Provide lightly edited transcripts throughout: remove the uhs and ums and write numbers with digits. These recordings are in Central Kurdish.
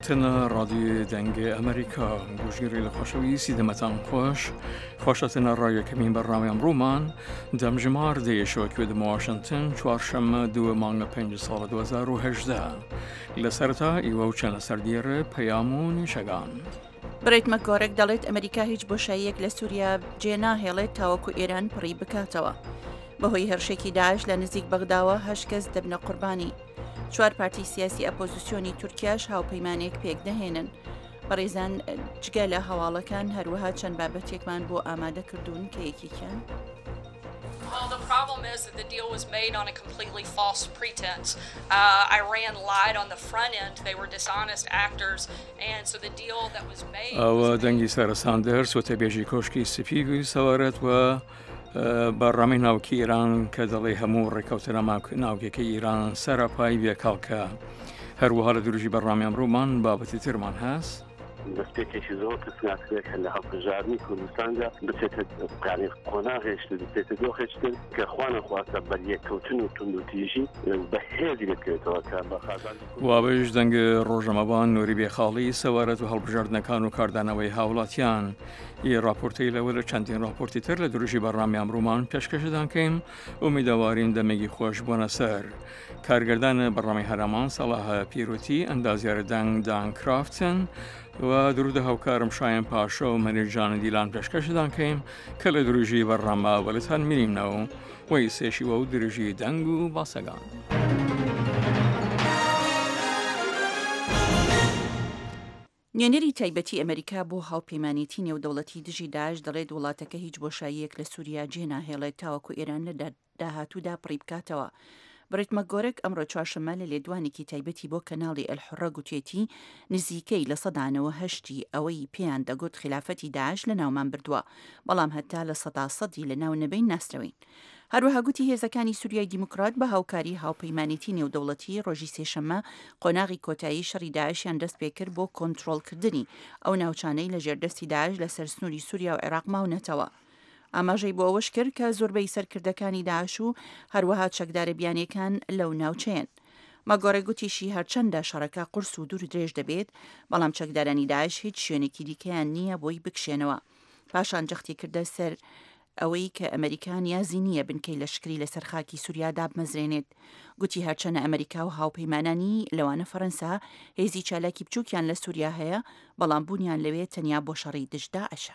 تنا رادیو دنگ امریکا گوشگیری لخوشوی سیدمتان خوشتنا رای کمین برنامه امرومان دم جمار دیشو که دم واشنطن چوارشنبه 2 مانگ 5 سال 2018 لسرتا ایوو چند لسردیر پیامون شگان بریت مکارک دەڵێت ئەمریکا هیچ بۆشاییەک لە سووریا جێ ناهێڵێت تاوەکو ئێران پڕی بکاتەوە. بەهۆی هەرشێکی داعش لە نزیک بەغداوە 8 کەس دەبنە قوربانی. 4 پارتی سیاسی ئەپۆزیسیۆنی تورکیاش هاوپەیمانێک پێک دەهێنن. بەڕێزان جگە لە هەواڵەکان هەروەها چەند بابەتێکمان بۆ ئامادە کردوون کە یەکێکیان. Well, the problem is that the deal was made on a completely false pretense. Iran lied on the front end. They were dishonest actors. And so the deal that was made... دەنگی سەر ساندەرس و تەبێژی کۆشکی سپیگوی سەوارەت و بەڕامی ناوکی ئیران کە دەڵێ هەموو ڕێکەوتنە ناوکێکی ئیران سەرپای بێکاڵکە. هەروەها لە دروژی بەڕامی ئەمڕۆمان بابەتی ترمان هەست. دەستپێکێکی زۆر کەسناکرێک لە هەڵبژارنی کوردستاندا بچێتە قۆناغێشتر بچێتە دۆخێشتر کە خوانەخواتە بەریەککەوتن و توندوتیژی بەهێزی دەکرێتەوە کە بە خازانی وابش دەنگ ڕۆژەمەبان نووری بێخاڵی سەوارەت و هەڵبژاردنەکان و کاردانەوەی هاوڵاتیان راپۆرتی لەوە لە چەندین راپۆرتی تر لە دروژی بەڕامی ئەمڕۆمان پێشکەشدان کەیم ئومیدەوارین دەمێکی خۆش بۆنە سەر کارگەردان بەڕامی هەرەمان سەڵاهە پیرۆتی ئەندازیارە دەنگ دان کرافتن و درود هاوکارم شایان پاشا و منیرجان دیلان پێشکەشدان کەیم کە لە دروژی بەڕامە وەلتان میرینەوە وی سێشیوە و دروژی دەنگ و باسەگان. نوێنەری تایبەتی ئەمریکا بۆ هاوپەیمانیەتی نێودەوڵەتی دژی داعش دەڵێت وڵاتەکە هیچ بۆشاییەک لە سووریا جێ ناهێڵێت تاوەکو ئێران لە داهاتوودا پڕی بکاتەوە. بریت مەگۆرک ئەمڕۆ چوارشەممە لە لێدوانێکی تایبەتی بۆ کەناڵی ئەلحوڕە گوتێتی نزیکەی لە 100% ئەوەی پێیان دەگوت خلافەتی داعش لە ناومان بردووە بەڵام هەتا لە 100% لە ناو نەبەین ناسترەوەین. هەروەها گوتی هێزەکانی سووریای دیموکرات بە هاوکاری هاوپەیمانیەتی نێودەوڵەتی ڕۆژی سێشەممە قۆناغی کۆتایی شەڕی داعشیان دەست پێکرد بۆ کۆنتڕۆڵکردنی ئەو ناوچانەی لە ژێردەستی داعش لە سەر سنووری سووریا و عێراق ماونەتەوە. ئاماژەی بۆ ئەوەش کرد کە زۆربەی سەرکردەکانی داعش و هەروەها چەکدارە بیانیەکان لەو ناوچەیەن. مەگۆڕێ گوتیشی هەرچەندە شەڕەکە قورس و دوور درێژ دەبێت بەڵام چەکدارانی داعش هیچ شوێنێکی دیکەیان نییە بۆی بکشێنەوە. پاشان جەختی کردە سەر ئەوەی کە ئەمریکا نیازی نییە بنکەی لەشکری لەسەر خاکی سووریا بمەزرێنێت. گوتی هەرچەنە ئەمریکا و هاوپەیمانانی لەوانە فەڕەنسا هێزی چالاکی بچووکیان لە سووریا هەیە بەڵام بوونیان لەوێ تەنیا بۆ شەڕی دژدا ئەشە.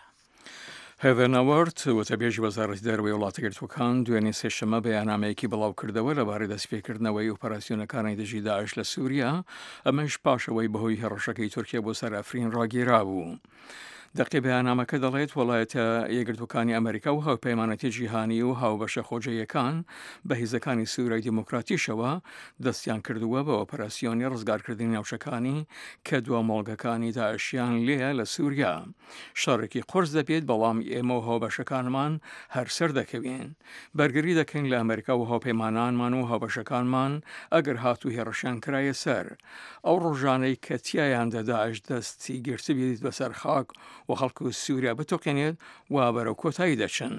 هێڤەر ناوەرت وتەبێژی وەزارەتی دەرەوەی وڵاتە یەکگرتووەکان دوێنێ سێشەممە بەیاننامەیەکی بڵاو کردەوە لەبارەی دەستپێکردنەوەی ئۆپەراسیۆنەکانی دژی داعش لە سووریا ئەمەش پاشەوەی بەهۆی هێڕەشەکەی تورکیا بۆ سەر ئەفرین ڕاگیرا بوو. دەقی بەیاننامەکە دەڵێت وڵایەتە یەکگرتووەکانی ئەمریکا و هاوپەیمانەتی جیهانی و هاوبەشە خۆجەیەکان بە هێزەکانی سوورای دیموکراتیشەوە دەستیان کردووە بە ئۆپەراسیۆنی ڕزگارکردنی ناوچەکانی کە دووە مۆڵگەکانی داعشیان لێە لە سووریا. شەڕێکی قورس دەبێت بەڵام ئێمە و هاوبەشەکانمان هەرسەر دەکەوین. بەرگری دەکەین لە ئەمریکا و هاوپەیمانانمان و هاوبەشەکانمان ئەگەر هاتوو هێڕەشیان کرایە سەر. ئەو ڕۆژانەی کە تیایاندا داعش دەستی گرتی بێت بەسەر خاک و خەڵکو سووریا بتۆقێنێت و بەرەو کۆتایی دەچن.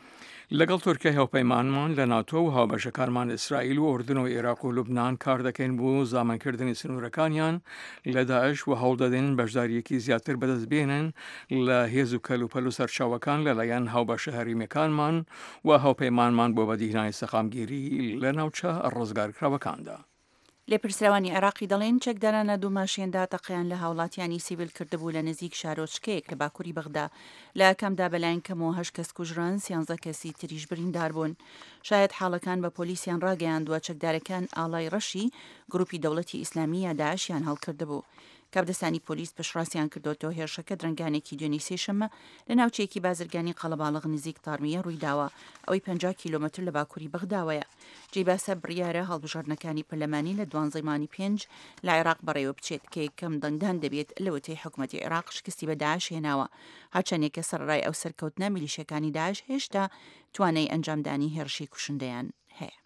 لەگەڵ تورکیای هاوپەیمانمان لە ناتۆ و هاوبەشەکانمان ئیسرائیل و ئوردن و عێراق و لوبنان کار دەکەین بۆ زامنکردنی سنوورەکانیان لە داعش و هەوڵ دەدەین بەشداریەکی زیاتر بەدەست بێنن لە هێز و کەلوپەل و سەرچاوەکان لەلایەن هاوبەشە هەرێمیەکانمان و هاوپەیمانمان بۆ بەدیهێنانی سەقامگیری لە ناوچە ڕزگارکراوەکاندا. لێپرسراوانی عێراقی دەڵێن چەکدارانە دوو ماشێندا تەقیان لە هاوڵاتیانی سیڤیل کردبوو لە نزیک شارۆچکەیەک لە باکووری بەغدا لە کەمدا بەلایەن کەمەوە 8 کەس کوژران 13 کەسی تریش بریندار بوون. شاید حاڵەکان بە پۆلیسیان ڕاگەیاندووە چەکدارەکان ئاڵای ڕەشی گروپی دەوڵەتی ئیسلامی یا داعشیان هەڵکردبوو. کابدەستانی پۆلیس پشڕاستیان کردوتەوە هێرشەکە درنگانێکی دوێنێ سێشەممە لە ناوچەیەکی بازرگانی قەڵەباڵغ نزیک تارمیە ڕوویداوە ئەوەی 50 کیلۆمەتر لە باکووری بەغداوەیە. جێباسە بڕیارە هەڵبژاردنەکانی پەرلەمانی لە 12 5 لە عێراق بەڕێوە بچێت کە یەکەم دەنگدان دەبێت لەوەتەی حکوومەتی عێراق شکستی بە داعش هێناوە هەرچەندێکە سەرڕای ئەو سەرکەوتنە میلیشیەکانی داعش هێشتا توانای ئەنجامدانی هێرشی کوشندەیان هەیە.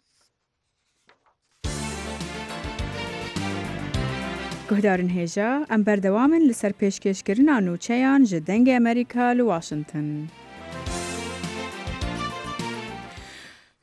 گهدارن هێژە ئەم بەردەوامن لەسەر پێشکەشکردنا نووچەیان ji dengê Amerîka li Washington.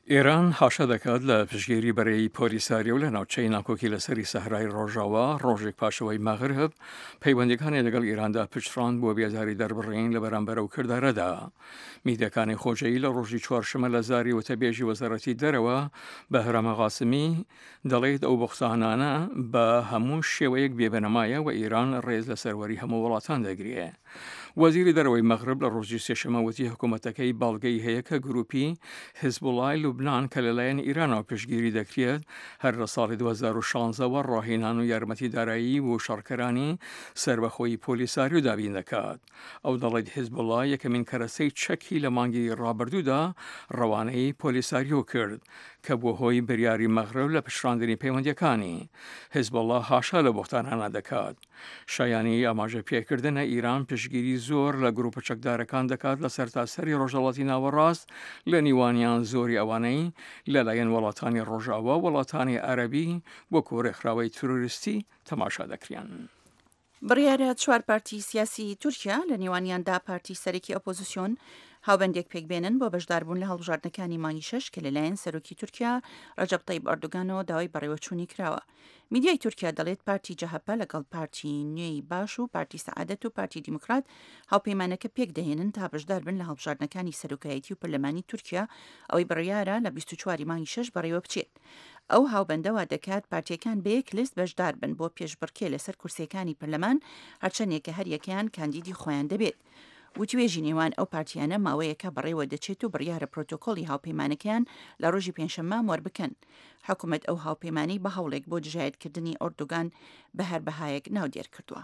ئێران هاشە دەکات لە پشگیری بەرەی پۆلیساریە و لە ناوچەی ناکۆکی لەسەری سەحرای ڕۆژاوە ڕۆژێک پاشەوەی مەغرب پەیوەندیەکانی لەگەڵ ئێراندا پشتڕاند بۆ بێزاری دەربڕین لە بەرامبەر ئەو کردارەدا. میدیەکانی خۆجەیی لە ڕۆژی چوارشەمە لە زاری وتەبێژی وەزارەتی دەرەوە بە هەرەمە قاسمی دەڵێت ئەو بۆختانانە بە هەموو شێوەیەک بێبەنەمایە و ئێران ڕێز لە سەروەری هەموو وڵاتان دەگرێ. وەزیری دەرەوەی مەغرب لە ڕۆژی سێشەمە وتی حکوومەتەکەی باڵگەی هەیە کە گروپی حیزبوڵای لوبنان کە لەلایەن ئیرانەوە پشتگیری دەکرێت هەر لە ساڵی 2016ەوە ڕاهێنان و یارمەتی دارایی بۆ شەڕکەرانی سربەخۆیی پۆلیساری و دابین دەکات. ئەو دەڵێت حیزبوڵا یەکەمین کەرەسەی چەکی لە مانگی ڕابردوودا ڕەوانەی پۆلیساریۆ کرد کە بۆ هۆی بریاری مەغرب لە پشتڕاندنی پەیوەندیەکانی. حیزبوڵا هاشا لە بۆختانانە دەکات. شایانی ئاماژە پێکردنە ئیران پشتگیری زۆر لە گروپە چەکدارەکان دەکات لە سەرتاسەری ڕۆژهەڵاتی ناوەڕاست لە نیوانیان زۆری ئەوانەی لەلایەن وڵاتانی ڕۆژاوە وڵاتانی عەرەبی وەکو ڕێکخراوەی تروریستی تەماشا دەکرێن. بڕیارە 4 پارتی سیاسی تورکیا لە نێوانیاندا پارتی سەرەکی ئۆپۆزیسیۆن هاوبەندێک پێکبێنن بۆ بەشداربوون لە هەڵبژاردنەکانی مانگی 6 کە لەلایەن سەرۆکی تورکیا ڕەجەب طەیب ئەردۆگانەوە داوای بەڕێوەچوونی کراوە. میدیای تورکیا دەڵێت پارتی جەهەپە لەگەڵ پارتی نوێی باش و پارتی سەعادەت و پارتی دیموکرات هاوپەیمانەکە پێک دەهێنن تا بەشدار بن لە هەڵبژاردنەکانی سەرۆکایەتی و پەرلەمانی تورکیا ئەوەی بڕیارە لە 24 مانگی 6 بەڕێوە بچێت. ئەو هاوبەندەوە دەکات پارتیەکان بەیەک لیست بەشدار بن بۆ پێشبڕکێ لەسەر کورسیەکانی پەرلەمان هەرچەندێکە هەر یەکیان کاندیدی خۆیان دەبێت. وتوێژی نێوان ئەو پارتیانە ماوەیەکە بەڕێوە دەچێت و بڕیارە پرۆتۆکۆڵی هاوپەیمانەکەیان لە ڕۆژی پێنجشەممە وەربکەن. حکوومەت ئەو هاوپەیمانەی بە هەوڵێک بۆ دژایەتکردنی ئۆردۆگان بە هەر بەهایەک ناودێر کردووە.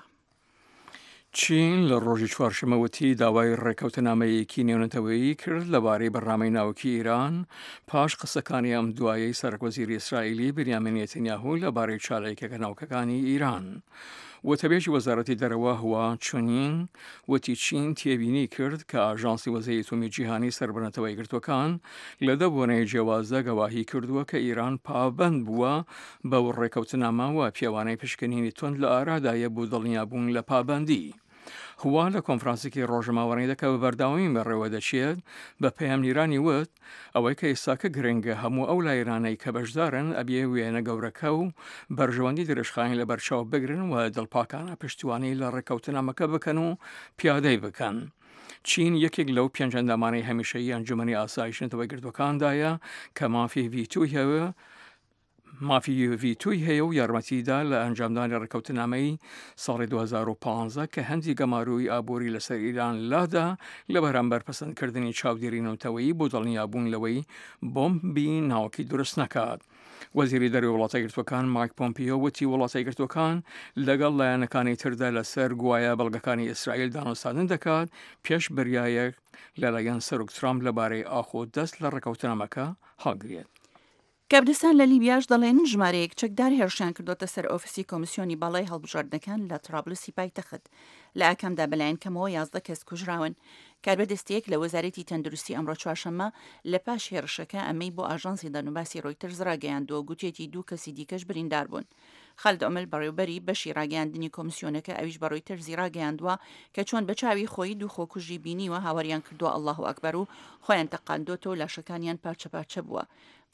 چین لە ڕۆژی چوارشەمەوەتی داوای ڕێکەوتنامەیەکی نێونەتەوەیی کرد لەبارەی بەڕامەی ناوکی ئیران پاش قسەکانی ئەم دوایەی سەرۆکوەزیری ئیسرائیلی بنیامین نێتانیاهو لەبارەی چالێکەکە ناوکەکانی ئیران. وتەبێژی وەزارەتی دەرەوە هوا چۆنین وتی چین تێبینی کرد کە ئاژانسی وەزەی ئەتۆمی جیهانی سەربەنەتەوە یەکگرتوەکان لە دەبوونەی جیاوازە گەواهی کردووە کە ئیران پابەند بووە بەو ڕێکەوتنامە و پیاوانەی پشکنینی تۆند لە ئارادایە بوو دڵنیابوون لە پابەندی. هوا لە کۆنفرانسێکی ڕۆژەماوەڕەی دەکە بە بەرداومی بەڕێوە دەچێت بە پەیامنیرانی وت ئەوەی کە ئێستاکە گرنگە هەموو ئەو لایرانەی کە بەشدارن ئەبێ وێنە گەورەکە و بەرژەوەندی درێژخایەن لە بەرچاو بگرن و دڵپاکانە پشتیوانی لە ڕێکەوتنامەکە بکەن و پیادەی بکەن. چین یەکێک لەو 5 ئەندامانەی هەمیشەیی ئەنجومەنی ئاسایشتنەوەی گردوەکاندایە کە مافی ڤیتۆی هەیە و یارمەتیدا لە ئەنجامدانی ڕێکەوتنامەی ساڵی 2015 کە هەندی گەماروی ئابووری لەسەر ئیران لادا لە بەرامبەر پەسەندکردنی چاودێری نەوتەوەیی بۆ دڵنیابوون لەوەی بۆمبی ناوەکی دروست نەکات. وەزیری دەرەوەی وڵاتە یەکگرتوەکان مایک پۆمپیۆ وتی وڵاتە یەکگرتوەکان لەگەڵ لایەنەکانی تردا لەسەر گوایە بەڵگەکانی ئیسرائیل دانوستاندن دەکات پێش بریایەک لەلایەن سەرۆک ترامپ لەبارەی ئاخۆ دەست لە ڕێکەوتنامەکە هەڵگرێت. کەبرستان لە لیبیاش دەڵێن ژمارەیەک چەکدار هێرشیان کردوتە سەر ئۆفیسی کۆمیسیۆنی باڵای هەڵبژاردنەکان لە ترابلسی پایتەخت. لە ئاکامدا بەلایەن کەمەوە 11 کەس کوژراون. کاربەدەستەیەک لە وەزارەتی تەندروستی ئەمڕۆ چوارشەممە لە پاش هێرشەکە ئەمەی بۆ ئاژانسی دەنوباسی ڕۆیترز ڕاگەیاندووە گوتێتی 2 کەسی دیکەش بریندار بوون. خالد ئۆمل بەڕێوەبەری بەشی ڕاگەیاندنی کۆمیسیۆنەکە ئەویش بە ڕۆیترزی ڕاگەیاندووە کە چۆن بە چاوی خۆی 2 خۆکوژی بینیوە هاوەریان کردووە ئەڵڵاهو ئەکبەر و خۆیان تەقاندۆتەوە لاشەکانیان پارچە بووە.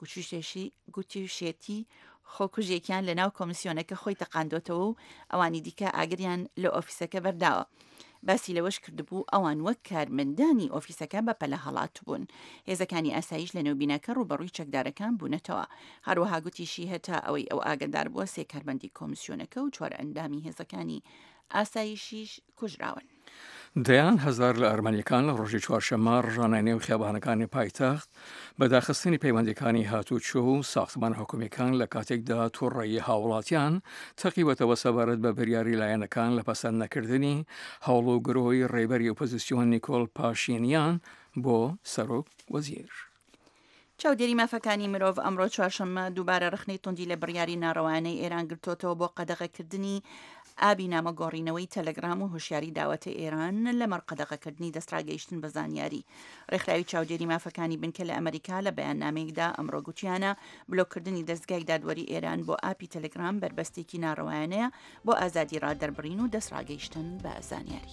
گوتیشێتی خۆکوژێکیان لە ناو کۆمیسیۆنەکە خۆی تەقاندۆتەوە و ئەوانی دیکە ئاگریان لە ئۆفیسەکە بەرداوە. باسی لەوەش کردبوو ئەوان وەک کارمەندانی ئۆفیسەکە بەپەلە هەڵات بوون. هێزەکانی ئاسایش لە نێوبینەکە ڕوبەڕووی چەکدارەکان بوونەتەوە. هەروەها گوتیشی هەتا ئەوەی ئەو ئاگدار بووە 3 کارمەندی کۆمیسیۆنەکە و 4 ئەندامی هێزەکانی ئاسایشیش کوژراون. دەیان هەزار لە ئەرمەنیەکان لە ڕۆژی چوارشەممە ڕژانە نێو خیابانەکانی پایتەخت بەداخستنی پەیوەندیەکانی هاتوچۆ و ساختمان حکوومیەکان لە کاتێکدا تووڕێی هاوڵاتیان تەقیوەتەوە سەبارەت بە بریاری لایەنەکان لە پەسەند نەکردنی هەوڵ و گرۆی ڕێبەری ئۆپۆزیسیۆن نیکۆل پاشینیان بۆ سەرۆک وەزیر. چاودێری مافەکانی مرۆڤ ئەمڕۆ چوارشەممە دووبارە ڕخنەی توندی لە بڕیاری ناڕەوانەی ئێران گرتوتەوە بۆ قەدەغەکردنی ئابی نامەگۆڕینەوەی تەلەگرام و هوشیاری داوەتە ئێران لە مەرقەدەغەکردنی دەستڕاگەیشتن بە زانیاری. ڕێکخراوی چاودێری مافەکانی بنکە لە ئەمریکا لە بەیاننامەیەکدا ئەمڕۆ گوتیانە بلۆکردنی دەستگای دادوەری ئێران بۆ ئاپی تەلەگرام بربەستێکی ناڕەوایانەیە بۆ ئازادی ڕادەربڕین و دەستڕاگەیشتن بە زانیاری.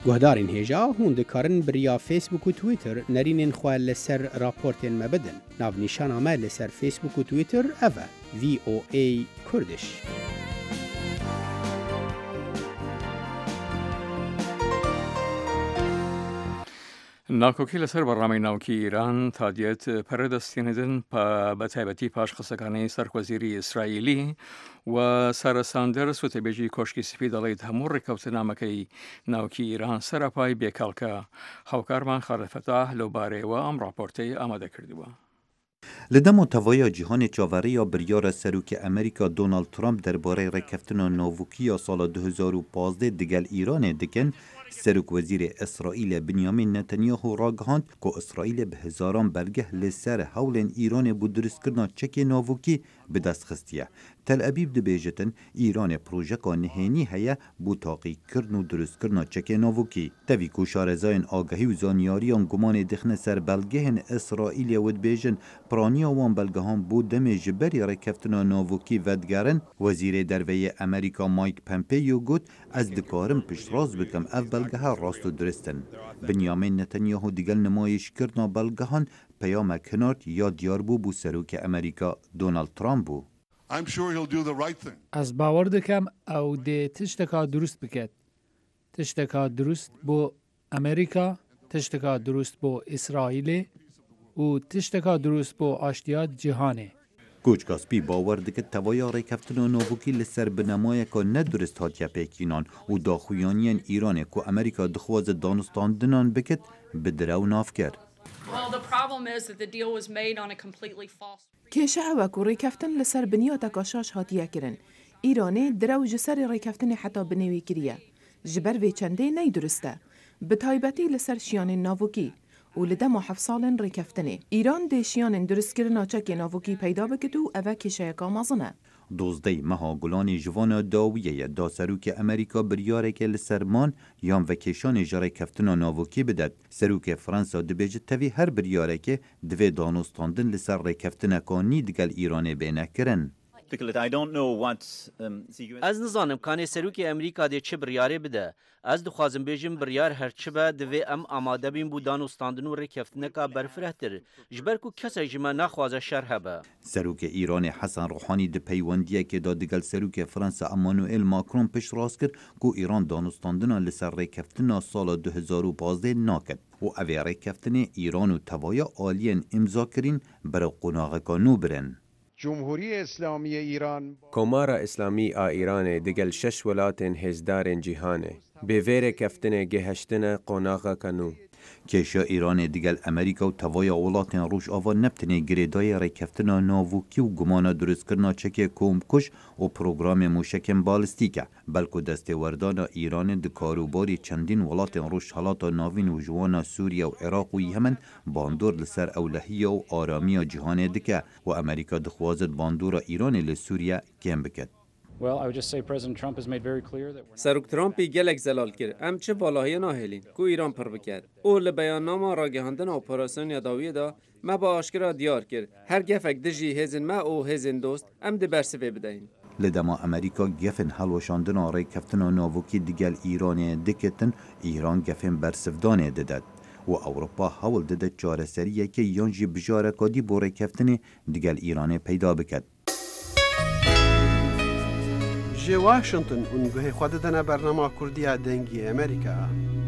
گهدارین هیجا هون دکارن بریا فیسبوک و تویتر نرینین خواه لسر راپورتین مبدن. ناو نیشان آمه لسر فیسبوک و تویتر اوه VOA کردش. ناکۆکی لەسەر بەڕامەی ناوکی ئیران تا دێت پەرەدەستێندن بە تایبەتی پاشخستەکانی سەرکۆزیری ئیسرائیلی و سارە ساندەرس وتەبێژی کۆشکی سپی دەڵێت هەموو ڕێکەوتنامەکەی ناوکی ئیران سەرپای بێکەڵکە. هاوکارمان خالد لەو بارەیەوە ئەم راپۆرتەی ئامادە کردووە. لدما توایا جیهان چاوری یا بریار سروک امریکا دونالد ترامپ درباره رکفتن ناوکی سال 2015 دگل ایران دکن، سروک وزیر اسرائیل بنیامین نتانیاهو راگهاند که اسرائیل به هزاران بلگه لسر حول ایران بود درست کردن چک ناوکی به دست خستیه. تل ابیب دبیجتن ایران پروژه نهینی هیا بو تاقی کردن و درست کردن چک ناوکی. توی کوشارزاین آگهی و زانیاریان گمان دخن سر بلگهن اسرائیل ود بیجن پرانیا وان بلگهان بو دم جبری رکفتن ناوکی ودگرن. وزیر دروی امریکا مایک پمپیو گوت از دکارم پشتراز بکم اف بلگه راست و درستن. بنیامین نتانیاهو دیگل نمایش کردن بلگهان پیام کنارد یا دیار بو سروک امریکا دونالد ترامپ بو. از باور دکم او ده تشتکا درست بکد. تشتکا درست بو امریکا، تشتکا درست بو اسرائیل و تشتکا درست بو آشتیات جهانه. کوچ کاسپی باور دکت تویا ریکفتن ناوکی لسر بنمایه که ندرست هاتیا پیکینان و داخویانیان ایرانه که امریکا دخواز دانستان دنان بکت بدرو ناف کرد. کیشه اوکو ریکفتن لسر بنیاتا کاشاش هاتیه کرن. ایرانه درو جسر ریکفتن حتی بنوی کریه. جبر وی چنده نی درسته. بتایبتی لسر شیان ناوکی. و لدم 7 سال ریکفتنه. ایران ده شیان درست کرنا چک ناوکی پیدا بکتو اوه کیشه کامازنه. دوزده مها گلان جوان داویه دا سروک امریکا بریاره که لسرمان یام وکیشان جاره کفتنا ناوکی بدد. سروک فرانسا دبیجه تاوی هر بریاره که دوی دانستاندن لسر ریکفتنا کانی دگل ایرانه بینه کرن. از نزانم کانی سروک امریکا ده چه بریاره بده. از دخوازم بیجم بریار هرچه به دوی آماده بین بودان و ستاندن و ریکفتنکا برفرهتر. جبر کو کسی جمع نخوازه شرح به. سروک ایران حسن روحانی ده پیوندیه که دادگل سروک فرانسا امانوئل ماکرون پش راست کرد که ایران دانستاندن لسر ریکفتنا سال 2015 ناکد. و اوی ریکفتن ایران و توایا آلین امضا کرین برای قناغکانو برن. جمهوری اسلامی ایران کمار اسلامی ایران دگل 6 ولاتن هزدار جهانه به ویر کفتن گهشتن قناغ کنو. کشا ایران دیگل امریکا و توای ولاتن روش آوا نبتنه گریدای ریکفتنا ناوکی و گمانا درست کرنا چک کومکش و پروگرام موشکم بالستیکه بلکو دست وردان ایران دکاروباری چندین ولاتن روش حالاتا ناوین و جوانا سوریا و عراق و یمن باندور لسر اولهی و آرامی جهان دکه و امریکا دخوازد باندور ایران لسوریا کم بکد. سروک ترامپی گلک زلال کرد. ام چه بالایی ناهلین کو ایران پر بکرد. او لبیاننامه راگهاندن اپراسیون یاداوی دا ما با آشکرا دیار کرد. هر گفک دجی هزن ما او هزن دوست ام ده برسوی بدهین. لدما امریکا گفن حلوشاندن ریکفتن ناوکی دیگل ایران دکتن ایران گفن برسفدانه ددد. و اروپا حول دده چارەسەریه که یانجی بجاره کادی بو ریکفتن دیگل ایران پیدا بکد. جه واشنطن اونگوه خود دنه برنامه کردی دنگی امریکا.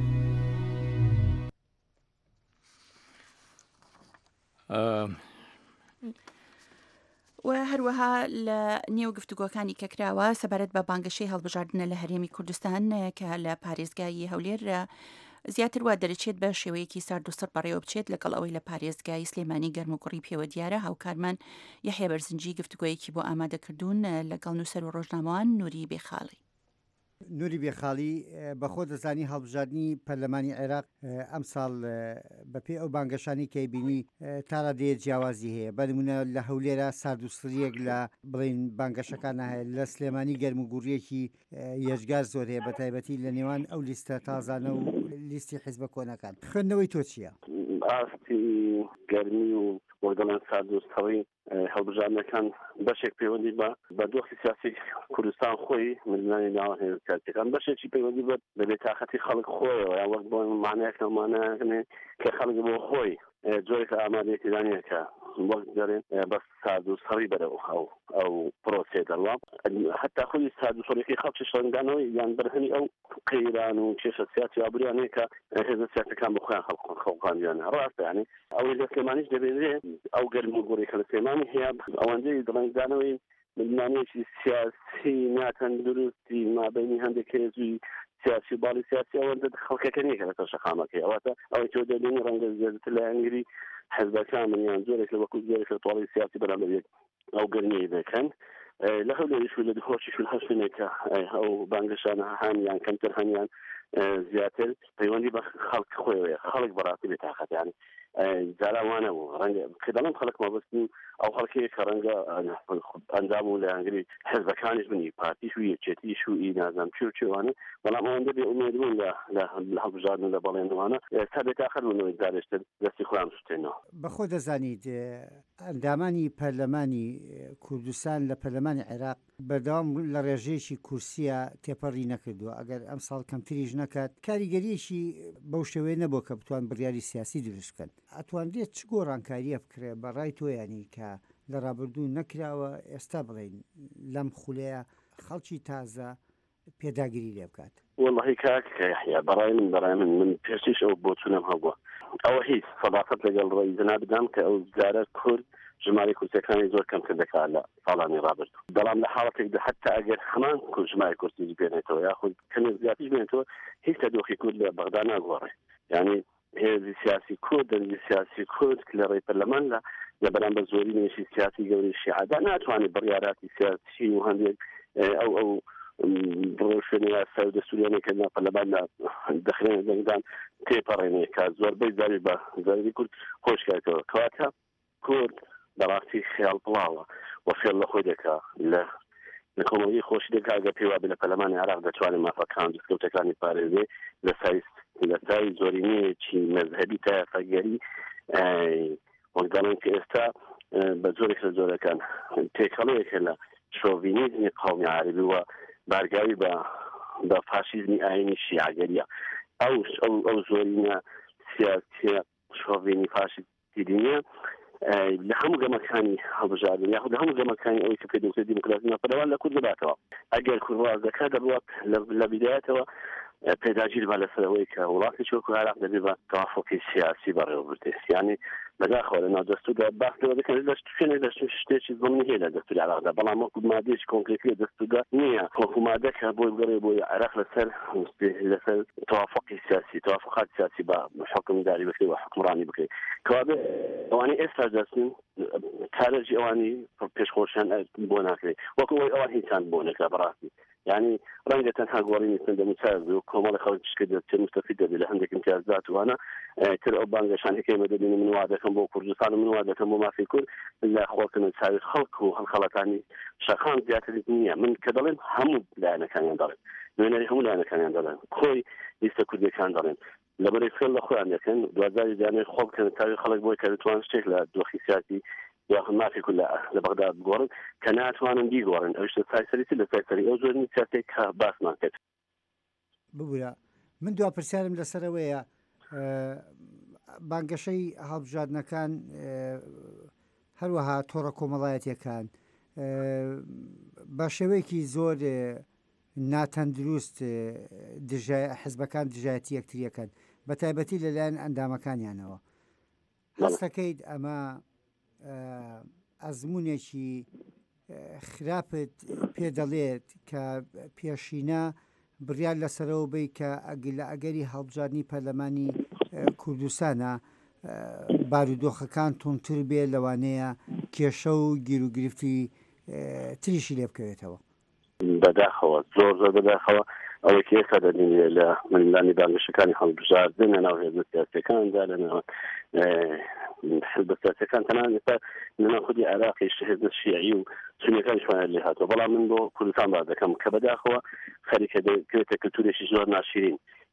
و هەروەها لە نێو گفتوگۆکانی کە کراوە سەبارەت بە بانگەشەی هەڵبژاردنە لە هەرێمی کوردستان کە لە پارێزگای هەولێر زیاتر وا دەرەچێت بە شێوەیەکی سارد و سەر بەڕێوە بچێت لەگەڵ ئەوەی لە پارێزگای سلێمانی گەرم و کوڕی پێوە دیارە. هاوکارمان یەحیا بەرزنجی گفتوگۆیەکی بۆ ئامادەکردوون لەگەڵ نووسەر و ڕۆژنامەوان نووری بێخاڵی. نوری بێخاڵی بەخۆ دەزانی هەڵبژاردننی پەرلەمانی عێراق ئەم ساڵ بەپێ ئەو بانگەشانی کەی بینی تاڕە دێت جیاوازی هەیە بەنمونە لە هەولێرە ساردوسریەک لە بڵین بانگەشەکان هەیە لە سلێمانی گەرم و گوڕیەکی یەشگار زۆر هەیە بە تایبەتی لە نێوان ئەو لیستە تازانە و لیستی حیزبە کۆنەکان خوێندنەوەی تۆ چییە؟ ئاستی گەرمی و وەگەڵەن ساردوستەوەی هەڵبژاردنەکان بەشێک پەیوەندی بە دۆخی سیاسی کوردستان خۆی ملمانی ناوەهێز سیاسیەکان بەشێکی پەیوەندی بە بێتاقەتی خەڵک خۆیەوە یا وەک بۆ مانایەکەمانەیە کە خەڵک بۆ خۆی جۆرێک ئامادەیەتی دانیەکە وەک دەرێن بە ساد و سەڕی بەرەو ئەو پرۆسێ دەڕوا حتا خۆی ساد و سەڕێکی خەڵکی شەڕنگانەوەی یان بەرهەمی ئەو قەیران و کێشە سیاسی ئابوووریانەیە کە هێزە سیاسەکان بە خۆیان خەڵقاندیانە ڕاستە یعنی ئەوەی لە سلێمانیش دەبێت ئەو گەرم و گۆڕێکە لە سلێمانی هەیە ئەوەندەی دڵنگدانەوەی ملمانەیەکی سیاسی ناتەن درستی مابینی هەندێک هێزوی سیاسی باڵی سیاسی ئەوەندە خەڵکەکە نییە کە لە تەشەخانەکەی ئەواتە ئەوەی تۆ دەبینی ڕەنگە زیاتر لە ئەنگری حزبەکان یان زۆرێک لە وەکو زۆرێک لە تۆڵی سیاسی بەرامبەر ئەو گەرمیی دەکەن لە هەولێریش لە دخۆشیش هەشتێکە ئەو بانگەشانە هەمیان کەمتر هەمیان زیاتر پەیوەندی بە خەڵک خۆیەوەیە خەڵک بەڕاستی بێتاقەت یعنی جاراوانە بوو ڕەنگە کە دەڵم خەڵک مەبەستن ئەو خەڵکەیە کە ڕەنگە ئەنجام و لە ئەنگری حزبەکانیش بنی پارتیش و یەکێتیش و نازانم چی و چێوانە بەڵام ئەوەندە بێ ئومێد بوون لە هەڵبژاردن لە بەڵێنەوانە تا بێتاقەت بوونەوەی جارێشتر دەستی خۆیان سوتێنەوە بەخۆ دەزانیت ئەندامانی پەرلەمانی کوردستان لە پەرلەمانی عێراق بەردەوام لە ڕێژەیەکی کورسیە تێپەڕی نەکردووە ئەگەر ئەم ساڵ کەمتریش نەکات کاریگەریەکی بەو شێوەیە نەبووە کە بتوان بڕیاری سیاسی دروست بکەن ئەتوانرێت چ گۆڕانکاریە بکرێ بەڕای تۆیانی کە لە ڕابردوو نەکراوە ئێستا بڵێن لەم خولەیە خەڵکی تازە پێداگیری لێ بکات والله کاکە بەڕای من پێشیش ئەو بۆ چوونم هەبووە ئەوە هیچ سەداقەت لەگەڵ ڕێی جنا بدەم کە ئەو جارە کورد ژمارە کورسەکانی زۆر کەم کردەکە لە ساڵانی ڕابرد بەڵام لە حاڵەتێکدا حتا ئەگەر هەمان ژمارە کورسی بێنێتەوە یاخود کەمێک زیاتیش بێنێتەوە هیچ دۆخی کورد لە بەغدا ناگۆڕێ یعنی هێزی سیاسی کورد دەنگی سیاسی کورد لە ڕێی پەرلەمان لە بەرامبەر زۆری نوێژی سیاسی گەوری شیعەدا ناتوانێت بڕیاراتی سیاسی و هەندێک ئەو بڕۆشێنە یاسا و دەستوریانێکە پەرلەماندا دەخرێنە دەنگدان تێپەڕێنێ کە زۆربەی زاری بە زاری کورد خۆشکاتەوە کەواتە کورد بەڕاستی خیال بڵاوە و فێڵ لە خۆی دەکا لە کۆمەڵی خۆشی دەکا ئەگەر پێی وابێ لە پەرلەمانی عێراق دەتوانێت مافەکان دەستکەوتەکانی پارێزێ لە سای زۆرینەیەکی مەذهبی تا یاساگەری وەک دەڵێن کە ئێستا بە زۆرێک لە زۆرەکان تێکەڵەیەکە لە شۆڤینیزمی قەومی عەرەبی و بارگاوی بە فاشیزمی ئاینی شیعەگەریە ئەو زۆرینە سیاسیە شۆڤینی فاشیستی دینیە لە هەموو گەمەکانی هەڵبژاردن یاخود لە هەموو گەمەکانی ئەوەی کە پێدەوترێت دیموکراسی ناپەرلەمان لە کورد دەباتەوە ئەگەر کورد ڕازەکە دەبوات لە بیدایەتەوە پێداگیر بە لەسەرەوەی کە وڵاتی چۆک و عێراق دەبێت بە تەوافقی سیاسی بەڕێوەبردێ یعنی بەداخەوە لە ناو دەستوردا باسەوە دەکەن لە شتێکی زمانی هەیە لە دەستوری عێراقدا بەڵام وەکو مادەیەکی کۆنکرێتی لە دەستوردا نییە وەکو مادەکە بۆی بگەڕێ بۆی عێراق لەسەر تەوافقی سیاسی تەوافقات سیاسی بە حکومداری بکرێت و حکمڕانی بکرێت کەوابێ ئەوانەی ئێستا دەستن کارێکی ئەوانی پێشخۆشیان بۆ ناکرێت وەکو ئەوان هیچان بۆ نەکرا بەڕاستی یعنی ڕەنگە تەنها گۆڕینی سندەموچار و کۆمەڵی خەڵکیشکە دەچێت مستەفید دەبێت لە هەندێک امتیازات وانە تر ئەو بانگەشانەکەی مەدەبینی من وا دەکەم بۆ کوردستان و من وا دەکەم بۆ مافی کورد لە خۆکردن چاوی خەڵک و هەڵخەڵەتانی شەخان زیاتر نییە من کە دەڵێن هەموو لایەنەکانیان دەڵێن نوێنەری هەموو لایەنەکانیان دەڵێن خۆی لیستە کوردیەکان دەڵێن لەبەرەی فێڵ لە خۆیان دەکەن دوازاری دانەی خۆ بکەن تاوی خەڵک بۆی کە دەتوان شتێک لە دۆخی سیاسی یا مافی کورد لە بەغدا بگۆڕن کە ناتوانن بیگۆڕن ئەوش لە سایسەریتی لە سایسەری ئەو زۆرنی سیاسێک کە باسمان کرد ببوورە من دوا پرسیارم لەسەرەوەیە بانگەشەی هەڵبژاردنەکان هەروەها تۆڕە کۆمەڵایەتیەکان بە شێوەیەکی زۆر ناتەندروست حزبەکان دژایەتی یەکتریەکەن بە تایبەتی لەلایەن ئەندامەکانیانەوە هەستەکەیت ئەمە ئەزمونێکی خراپت پێ دەڵێت کە پێشینە بڕیار لەسەرەوە بی کە لە ئەگەری هەڵبژاردنی پەرلەمانی کوردستانە بارودۆخەکان تونتر بێ لەوانەیە کێشە و گیرروگرفتی تریشی لێ بکەوێتەوە بەداخەوە زۆر بەداخەوە ئەوەی کە ئێستا دەبینێت لە ململانی بانگەشەکانی هەڵبژاردن لە ناو هێزە سیاسیەکاندا لە ناو حزب سیاسیەکان تەنانەت ئێستا لە ناو خودی عێراقیش هێزە شیعی و سونیەکانیشمان لێ هاتووە بەڵام من بۆ کوردستان باز دەکەم کە بەداخەوە خەریکە دەکرێتە کلتورێکی زۆر ناشرین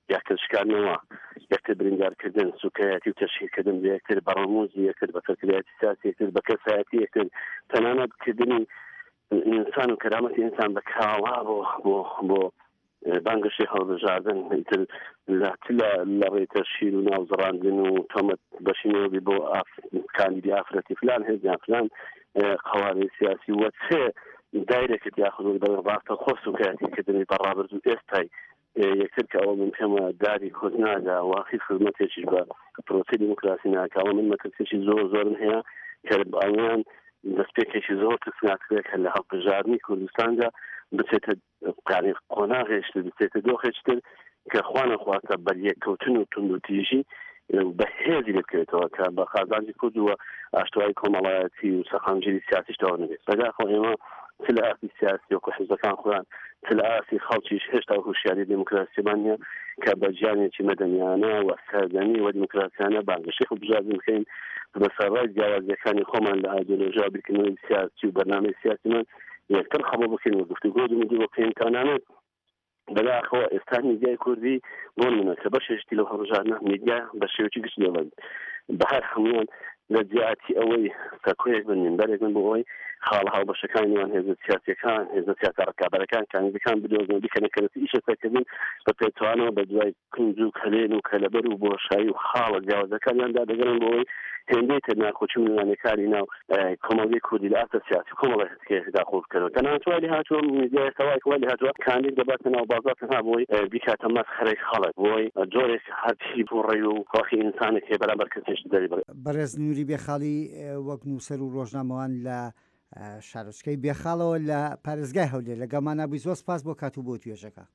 یاکردشکانەوە یەکتر بریندارکردن سوکایەتی و تەشکیلکردن بە یەکتر بە ڕەموزی یەکتر بە فەرکردایەتی سیاسی یەکتر بە کەسایەتی یەکتر تەنانەت کردنی ئینسان و کەرامەتی ئینسان بە کاوا بۆ بانگەشی هەڵبژاردن لە ڕێی تەشکیل و ناوزڕاندن و تۆمەت بەشینەوەبی بۆ کاندیدی ئافرەتی فلان هێزیان فلان قەوارەی سیاسی وە چێ دایرێکت یاخود بەڕاستە خۆ سوکایەتیکردنی بەڕابرد و ئێستای یەکتر کە ئەوە من پێمە داری کۆزنادا واقعی خزمەتێکیش بە پرۆسی دیموکراسی ناکاوە من مەترسێکی زۆرم هەیە کە ئەویان دەستپێکێکی زۆر کەسناکرێت هە لە هەڵبژاردننی کوردستاندا بچێتە قۆناغێشتر بچێتە دۆخێشتر کە خوانەخواتە بەریەککەوتن و تونند و تیژی بەهێزی بکرێتەوە کە بە خازانجی کورد وە ئاشتوایی کۆمەڵایەتی و سەخانگیری سیاسیشتەوە نبێت بەداخۆ ئێمە چ لە ئاسی سیاسی وەکو حیزبەکان خۆیان چ لە ئاسی خەڵکیش هێشتا هوشیاری دیموکراسیمان نیە کە بە گیانێکی مەدەنیانە و سەردەنی و دیموکراسیانە بانگەشی خۆبژاردن بکەین بەسەرڕای جیاوازیەکانی خۆمان لە ئایدۆلۆژیا بیرکردنەوەی سیاسی و بەرنامەی سیاسیمان یەکتر خەبڵ بکەین و گفتوگۆ دومدی بۆ بکەین تانانێت بەداخەوە ئێستا میدیای کوردی بۆ منە کە بەشێشتی لەو هەڵبژاردنە میدیا بە شێوەیەکی گشت دەڵێن بەهەر هەمویان لە جیاتی ئەوەی سەکۆیەک بن منبەرێک بن بۆ ئەوەی خاڵ هاوبەشەکانیان هێزە سیاسیەکان هێزە سیاسە ڕکابەرەکان کاندیدەکان بدۆزن بکەنە کەرەتی ئیشەکردن بە پێچوانەوە بە دوای کنج و کەلێن و کەلەبەر و بۆشایی و خاڵە جیاوازەکانیاندا دەگەڕن بۆ ئەوەی هێندەی تەناخۆچی منوانەکانی ناو کۆمەڵگەی کوردی لە ئاستا سیاسی کۆمەڵی هەتکێدا خۆ بکەنەوە تەنانەتوای هاتووە میدیای سەوای هاتووە کاندید دەباتە ناو بازار تەنها بۆی بیکاتە مەسخەرەی خەڵک بۆی جۆرێک هەرچی بۆ ڕێی و خۆخی ئینسانێک هەیە بەرامبەر کەسێکی دەری بەڕێز نووری بێخاڵی وەک نووسەر و ڕۆژنامەوان لە شارۆچکەی بێخاڵەوە لە پارێزگای هەولێر لە گەمانابووی زۆر سپاس بۆ کات و بۆ توێژەکە.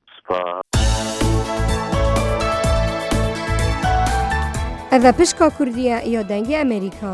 ئەڤە پشکا کوردیە یا دەنگی ئەمریکا.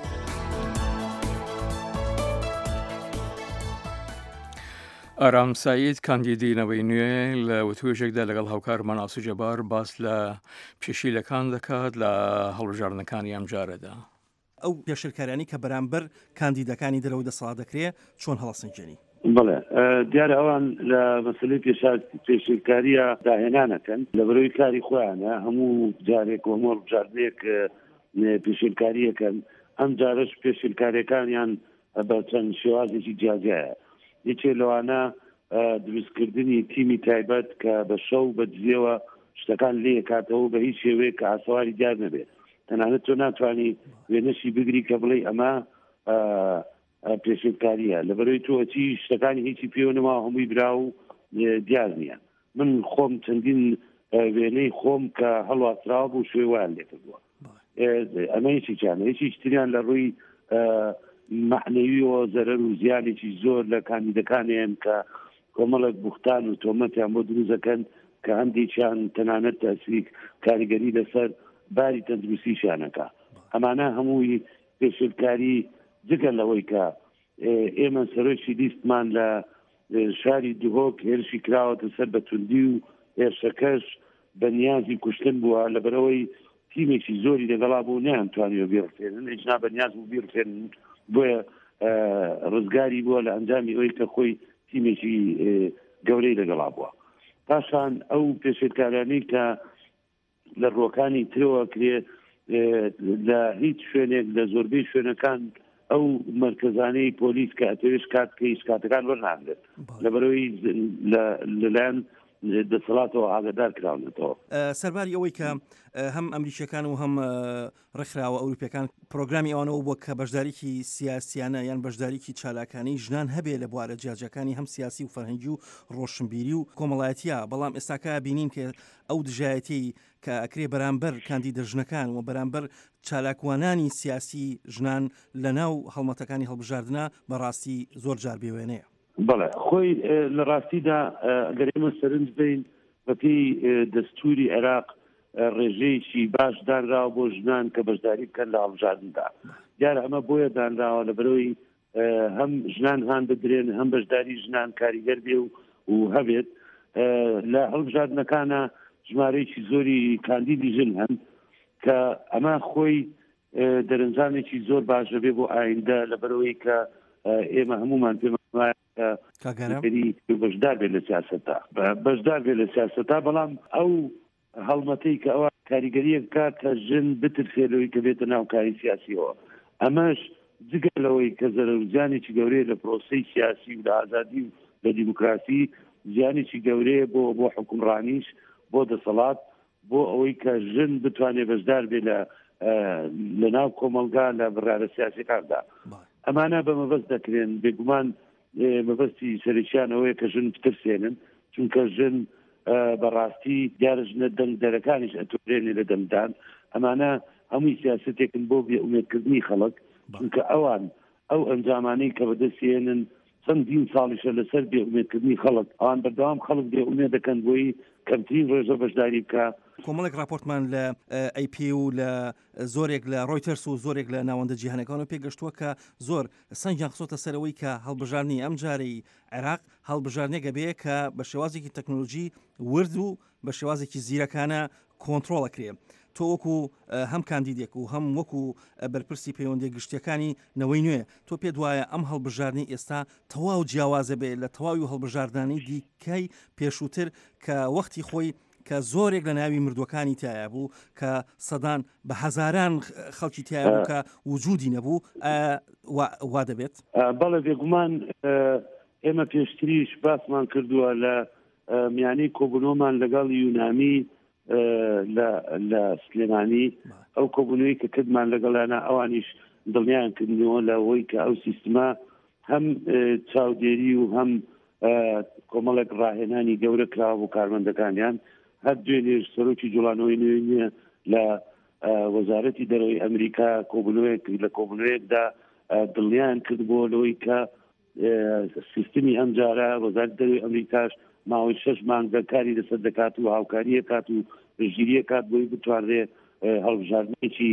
ئارام سعید کاندیدینەوەی نوێ لە وتوێژێکدا لەگەڵ هاوکارمان ئاسو جەبار باس لە پێشیلەکان دەکات لە هەڵبژاردنەکانی ئەم جارەدا. ئەو پێشرکارانی کە بەرامبەر کاندیدەکانی دەرەوە دەسەڵات دەکرێت چۆن هەڵەسەنجێنی؟ بڵێ دیارە ئەوان لە مەسلەی پێشرکاریە داهێنانەکەن لە بەرەوەی کاری خۆیانە هەموو جارێک و هەموو هەڵبژاردنێک پێشرکاریەکەن ئەم جارش پێشرکاریەکانیان بە چەند شێوازێکی جیاجایە یەکێ لەوانە دروستکردنی تیمی تایبەت کە بە شەو بە دزیەوە شتەکان لێ کاتەوە بە هیچ شێوەیە کە ئاسەواری دیار نەبێت تەنانەت تۆ ناتوانانی وێنەشی بگری کە بڵێ ئەمە پێشکاریە لە بەرەوەی تۆچی شتەکانی هیچی پێوە نەما هەمووی برا و دیار نییە من خۆم چەندین وێنەی خۆم کە هەڵواسراوە بوو شوێ وایان لێکردووە ئەمە هیچی چیانە هیچی شتریان لە ڕووی معنەویەوە زەرەر و زیانێکی زۆر لە کاندیدەکانیان کە کۆمەڵک بوختان و تۆمەتیان بۆ دروستەکەن کە هەندێکیان تەنانەت تەسریک کاریگەری لەسەر باری تەندروستیشانەکە ئەمانە هەمووی پێشکاری جگە لەوەی کە ئێمە سەرۆکی لیستمان لە شاری دوهۆک هێرشی کراوەتە سەر بە توندی و هێرشەکەش بە نیازی کوشتن بووە لە بەرەوەی تیمێکی زۆری لەگەڵا بوو نەیانتوانیوە بیڕفێنن هیچنا بە نیاز بوو بیڕفێنن بۆیە ڕزگاری بووە لە ئەنجامی ئەوەی کە خۆی تیمێکی گەورەی لەگەڵا بووە پاشان ئەو پێشکارانەی کە لە ڕۆکانی ترەوە کرێ لە هیچ شوێنێک لە زۆربەی شوێنەکان ئەو مرکزانەی پۆلیس کە ئەتەوێش کات کە ئیشکاتەکان وەرناگرێت لەبەرەوەی لەلایەن دەسەڵاتەوە ئاگادار کراونەتەوە سەرباری ئەوەی کە هەم ئەمریکیەکان و هەم ڕێکخراوە ئەوروپیەکان پرۆگرامی ئەوانەوە بووە کە بەشداریکی سیاسیانە یان بەشداریکی چالاکانی ژنان هەبێ لە بوارە جیاجەکانی هەم سیاسی و فەرهەنگی و ڕۆشنبیری و کۆمەڵایەتیە بەڵام ئێستاکە بینین کە ئەو دژایەتی کە ئەکرێ بەرامبەر کاندیدە ژنەکان و بەرامبەر چالاکوانانی سیاسی ژنان لە ناو هەڵمەتەکانی هەڵبژاردنە بەڕاستی زۆر جار بێوێنەیە بەڵێ خۆی لە ڕاستیدا گەر ئێمە سەرنج بین بەپێی دەستوری عێراق ڕێژەیەکی باش دانراوە بۆ ژنان کە بەشداری بکەن لە هەڵبژاردندا دیارە ئەمە بۆیە دانراوە لە بەرەوەی هەم ژنان هان بدرێن هەم بەشداری ژنان کاریگەر بێ و هەبێت لە هەڵبژاردنەکانە ژمارەیەکی زۆری کاندیدی ژن هەن کە ئەمە خۆی دەرەنجامێکی زۆر باشە بێ بۆ ئایندە لە بەرەوەی کە ئێمە هەمومان پێ بەشدار بێت لە سیاسەتا بەشدار بێت لە سیاسەتا بەڵام ئەو هەڵمەتەی کە ئەوە کاریگەریەک کات کە ژن بترسێلەوەی کە بێتە ناو کاری سیاسیەوە ئەمەش جگەلەوەی کە زیانێکی گەورەیە لە پرۆسەی سیاسی و لە ئازادی و لە دیموکراسی زیانێکی گەورەیە بۆ حکومڕانیش بۆ دەسەڵات بۆ ئەوەی کە ژن بتوانێت بەشدار بێ لە ناو کۆمەلگا لە بڕارە سیاسەکاندا ئەمانە بە مەبەست دەکرێن بێگومان مەبەستی سەرچیان ئەوەیە کە ژن بترسێنن چونکە ژن بەڕاستی دیارژنە دەنگ دەرەکانیش ئەتوێنێ لە دەمدان ئەمانە هەمووی سیاستێکن بۆ بێئومێدکردنی خەڵک چونکە ئەوان ئەو ئەنجامانەی کە بەدەستێنن چەندین ساڵیشە لەسەر بێئومێدکردنی خەڵک ئەوان بەردەوام خەڵک بێئومێد دەکەن بۆی کەمترین ڕێژە بەشداری بکە. کۆمەڵێک راپۆرتمان لە ئەیP و لە زۆرێک لە ڕۆیتەرس و زۆرێک لە ناوەندە جیهانەکان و پێگەشتووە کە زۆر سەنجیان خسۆتە سەرەوەی کە هەڵبژارنی ئەم جارەی عێراق هەڵبژارنێکە بێ کە بە شێوازێکی تەکنۆلۆژی ورد و بە شێوازێکی زیرەکانە کۆنتترۆڵەکرێ. تۆ وەکو هەم کاندیدێک و هەم وەکو بەرپرسی پەیوەندی گشتیەکانی نەوەی نوێ تۆ پێ دوایە ئەم هەڵبژارنی ئێستا تەواو جیاوازە بێ لە تەواوی هەڵبژاردانی دیکەی پێشووتر کە وەختی خۆی کە زۆرێک لە ناوی مردوەکانی تایە بوو کە سەدان بە هەزاران خەڵکی تایە بوو کە وجودی نەبوو وا دەبێت بەڵێ بێگومان ئێمە پێشتریش باسمان کردووە لە میانەی کۆبوونەوەمان لەگەڵ یونامی لە سلێمانی ئەو کۆبوونەوەی کە کردمان لەگەڵانە ئەوانیش دڵنیان کردنەوە لەوەی کە ئەو سیستما هەم چاودێری و هەم کۆمەڵێک ڕاهێنانی گەورە کراوە بۆ کارمەندەکانیان هەر دوێنێش سەرۆکی جوڵانەوەی نوێنیە لە وەزارەتی دەرەوەی ئەمریکا کۆبوونەوەیەک لە کۆبوونەوەیەکدا دڵنیان کرد بۆ لەوەی کە سیستمی ئەم جارە وەزارەتی دەرەوەی ئەمریکاش ماوەی 6 مانگە کاری لەسەر دەکات و هاوکاریە کات و ژیریە کات بۆی بتوانرێ هەڵبژاردنێکی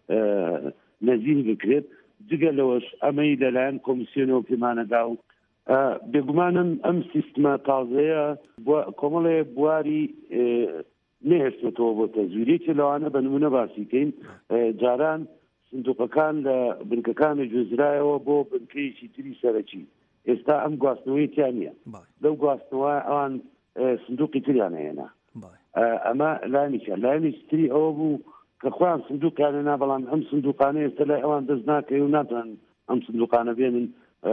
نەزیر بکرێت جگە لەوەش ئەمەی لەلایەن کۆمیسیۆنەوە پێمانەدا و بێگومانم ئەم سیستما تازەیە کۆمەڵێ بواری نهێشتێتەوە بۆ تەزویرێکی لەوانە بە نمونە باسیکەین جاران سندوقەکان لە بنکەکانی گوێزرایەوە بۆ بنکەیەکی تری سەرەکی ئێستا ئەم گواستنەوەی تیان نیە لەو گواستنەوە ئەوان سندوقی تریان هێنا ئەمە لایەنێکە لایەنێکی تری ئەوە بوو کە خۆیان سندوقیانێنا بەڵام ئەم سندوقانە ئێستا لای ئەوان دەست ناکەی و ناتوان ئەم سندوقانە بێنن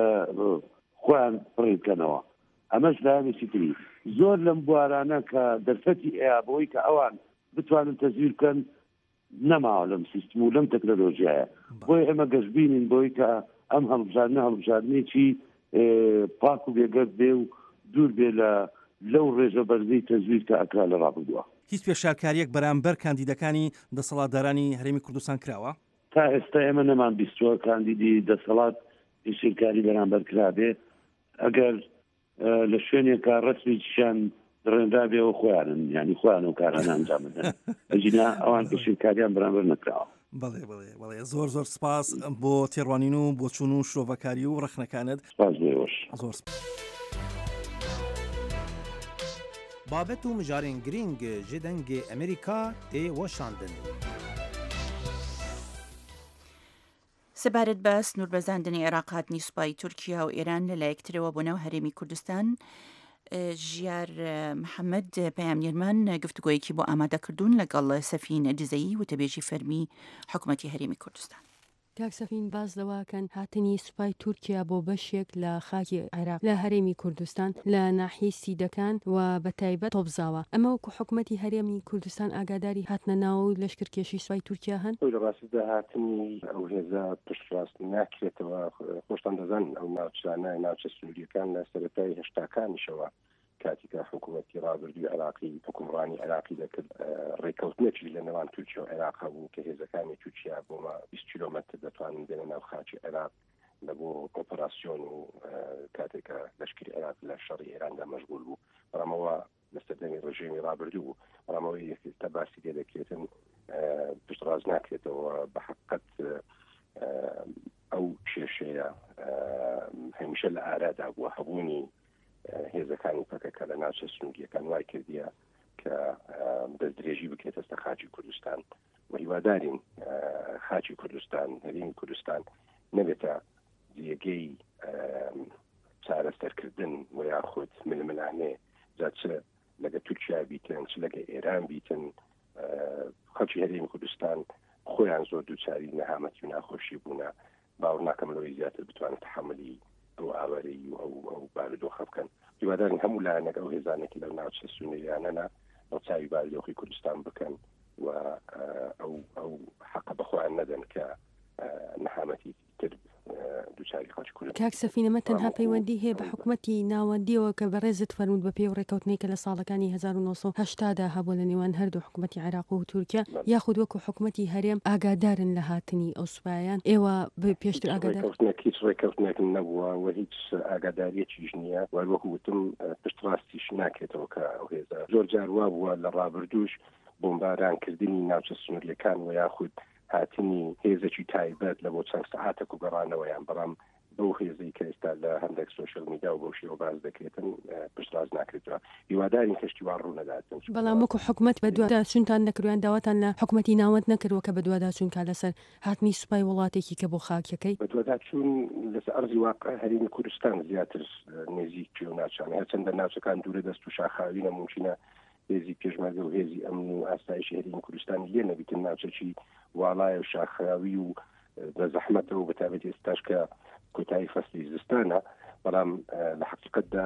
خۆیان پڕی بکەنەوە ئەمەش لایەنێکی تری زۆر لەم بوارانە کە دەرفەتی ئەیابەوەی کە ئەوان بتوانن تەزویر بکەن نەماوە لەم سیستم و لەم تەکنۆلۆژیایە بۆی ئێمە گەشتبینین بۆی کە ئەم هەڵبژاردنێکی پاک و بێگەرد بێ و دوور بێ لەو ڕێژە بەرزەی تەزویر کە ئەکرا لە ڕابردووە. هیچ پێشارکاریەک بەرامبەر کاندیدەکانی دەسەڵاتدارانی هەرێمی کوردستان کراوە؟ تا ئێستا ئێمە نەمان بیستووە کاندیدی دەسەڵات پێشارکاری بەرامبەر کرابێ ئەگەر لە شوێنێکە ڕەسمیشیان دڕێنرا بێەوە خۆیانن ینی خۆیان و کارانە ئەنجام بدەن ئەجینا ئەوان پێشارکاریان بەرامبەر نەکراوە. بەڵێ زۆر سپاس بۆ تێڕوانین و بۆ چوون و شرۆڤەکاری و ڕەخنەکانت زۆر بابەت و مژارên girîng ji dengê Amerîka tê weşandin. سەبارەت بە سنووربەزاندنی عێراق هاتنی سوپای تورکیا و ئێران لەلایەکترەوە بۆ ناو هەرێمی کوردستان ژیار محەممەد پەیامنێرمان گفتوگۆیەکی بۆ ئامادەکردوون لەگەڵ سەفین دزەیی وتەبێژی فەرمی حکوومەتی هەرێمی کوردستان. کاکسەفین باز لەواکەن هاتنی سوپای تورکیا بۆ بەشێک لە خاکی عێراق لە هەرێمی کوردستان لە ناحیەی سیدەکان و بە تایبەت تۆبزاوە ئەمە وەکو حکوومەتی هەرێمی کوردستان ئاگاداری هاتنە ناو لەشکرکێشی سوپای تورکیا هەن لە ڕاستیدا هاتنی ئەو هێزە پشتڕاست ناکرێتەوە خۆشتان دەزان ئەو ناوچانە ناوچە سنووریەکان لە سەرەتای هێشتاکانیشەوە کاتیکە حکوومەتی ڕابردووی عێراقی حکومڕانی عێراقی دەکرد ڕێکەوتنێکی لە نێوان تورکیا و عێراق بوو کە هێزەکانی تورکیا بۆمە 20 کیلۆمەتر دەتوانن بێنە ناو خاکی عێراق لە بۆ ئۆپەراسیۆن و کاتێکە لەشکری عێراق لە شەڕی ئێراندا مەشغول بوو بەڵامەوە لەسەردەمی ڕێژیمی ڕابردوو بوو بەڵامەوەی تا باسی لێ دەکرێتن پشتڕاز ناکرێتەوە بە حقیقەت ئەو کێشەیە هەمیشە لە ئارادا بووە هەبوونی هێزەکانی پەکەکە لە ناوچە سنووریەکان وای کردیە کە دەستدرێژی بکرێتە سەر خاکی کوردستان و هیوادارین خاکی کوردستان هەرێمی کوردستان نەبێتە جێگەی چارەسەرکردن و یاخود ململانێ جا چ لەگە تورکیا بیتن چ لەگە ئێران بیتن خەڵکی هەرێمی کوردستان خۆیان زۆر دووچاری نەهامەتی و ناخۆشی بوونە باوەڕ ناکەم لەوەی زیاتر بتوانن تحملی ئەو ئاوارەی و ئەو بارودۆخە بکەن هیوادارین هەموو لایەنێک ئەو هێزانێکی لەو ناوچە سونەیانەنە ناوچاوی بارودۆخی کوردستان بکەن و ئەو حەقە بەخۆیان نەدەن کە نەهامەتی تر دووچاری خەڵکی کوردستان. کاک سەفینەمە تەنها پەیوەندی هەیە بە حکوومەتی ناوەندیەوە کە بەڕێزت فەرموود بە پێی ڕێکەوتنەی کە لە ساڵەکانی 1970دا هەبوو لە نێوان هەردوو حکوومەتی عێراق و تورکیا یاخود وەکو حکوومەتی هەرێم ئاگادارن لە هاتنی ئەو سوپایان ئێوە پێشتر ئاگادارکەوتنێکی ڕێکەوتنێک نەبووە و هیچ ئاگاداریەکیش نییە و وەکو وتم پشت ڕاستیش ناکرێتەوە کە ئەو هێزە زۆر جار وا بووە لە ڕابردووش بۆمبارانکردنی ناوچە سنووریەکان و یاخود هاتنی هێزێکی تایبەت لە بۆ چەند سەعاتێک و گەڕانەوەیان بەڵام بەو هێزەی کە ئێستا لە هەندێک سۆشیال میدیا و بەو شێوە باز دەکرێتن پشتڕاز ناکرێتەوە هیوادارین کەشتیوان ڕوو نەداتن بەڵام وەکو حکوومەت بە دوواداچوونتان نەکردویان داواتان لە حکوومەتی ناوەند نەکردووە کە بە دوواداچوون کا لەسەر هاتنی سوپای وڵاتێکی کە بۆ خاکەکەی بە دوواداچوون لەسەر ئەرزی واقع هەرێمی کوردستان زیاتر نێزیک پێ و ناچانە هەرچەندە ناوچەکان دوورە دەست و شاخاوینە ممکنە هێزی پێشمەرگە و هێزی ئەمن و ئاسایشی هەرێمی کوردستانی لێ نەبیتن ناوچەکی واڵایە و شاخاوی و بە زەحمەتەوە بەتابەت ئێستاش کە کۆتایی فەسلی زستانە بەڵام لە حقیقەتدا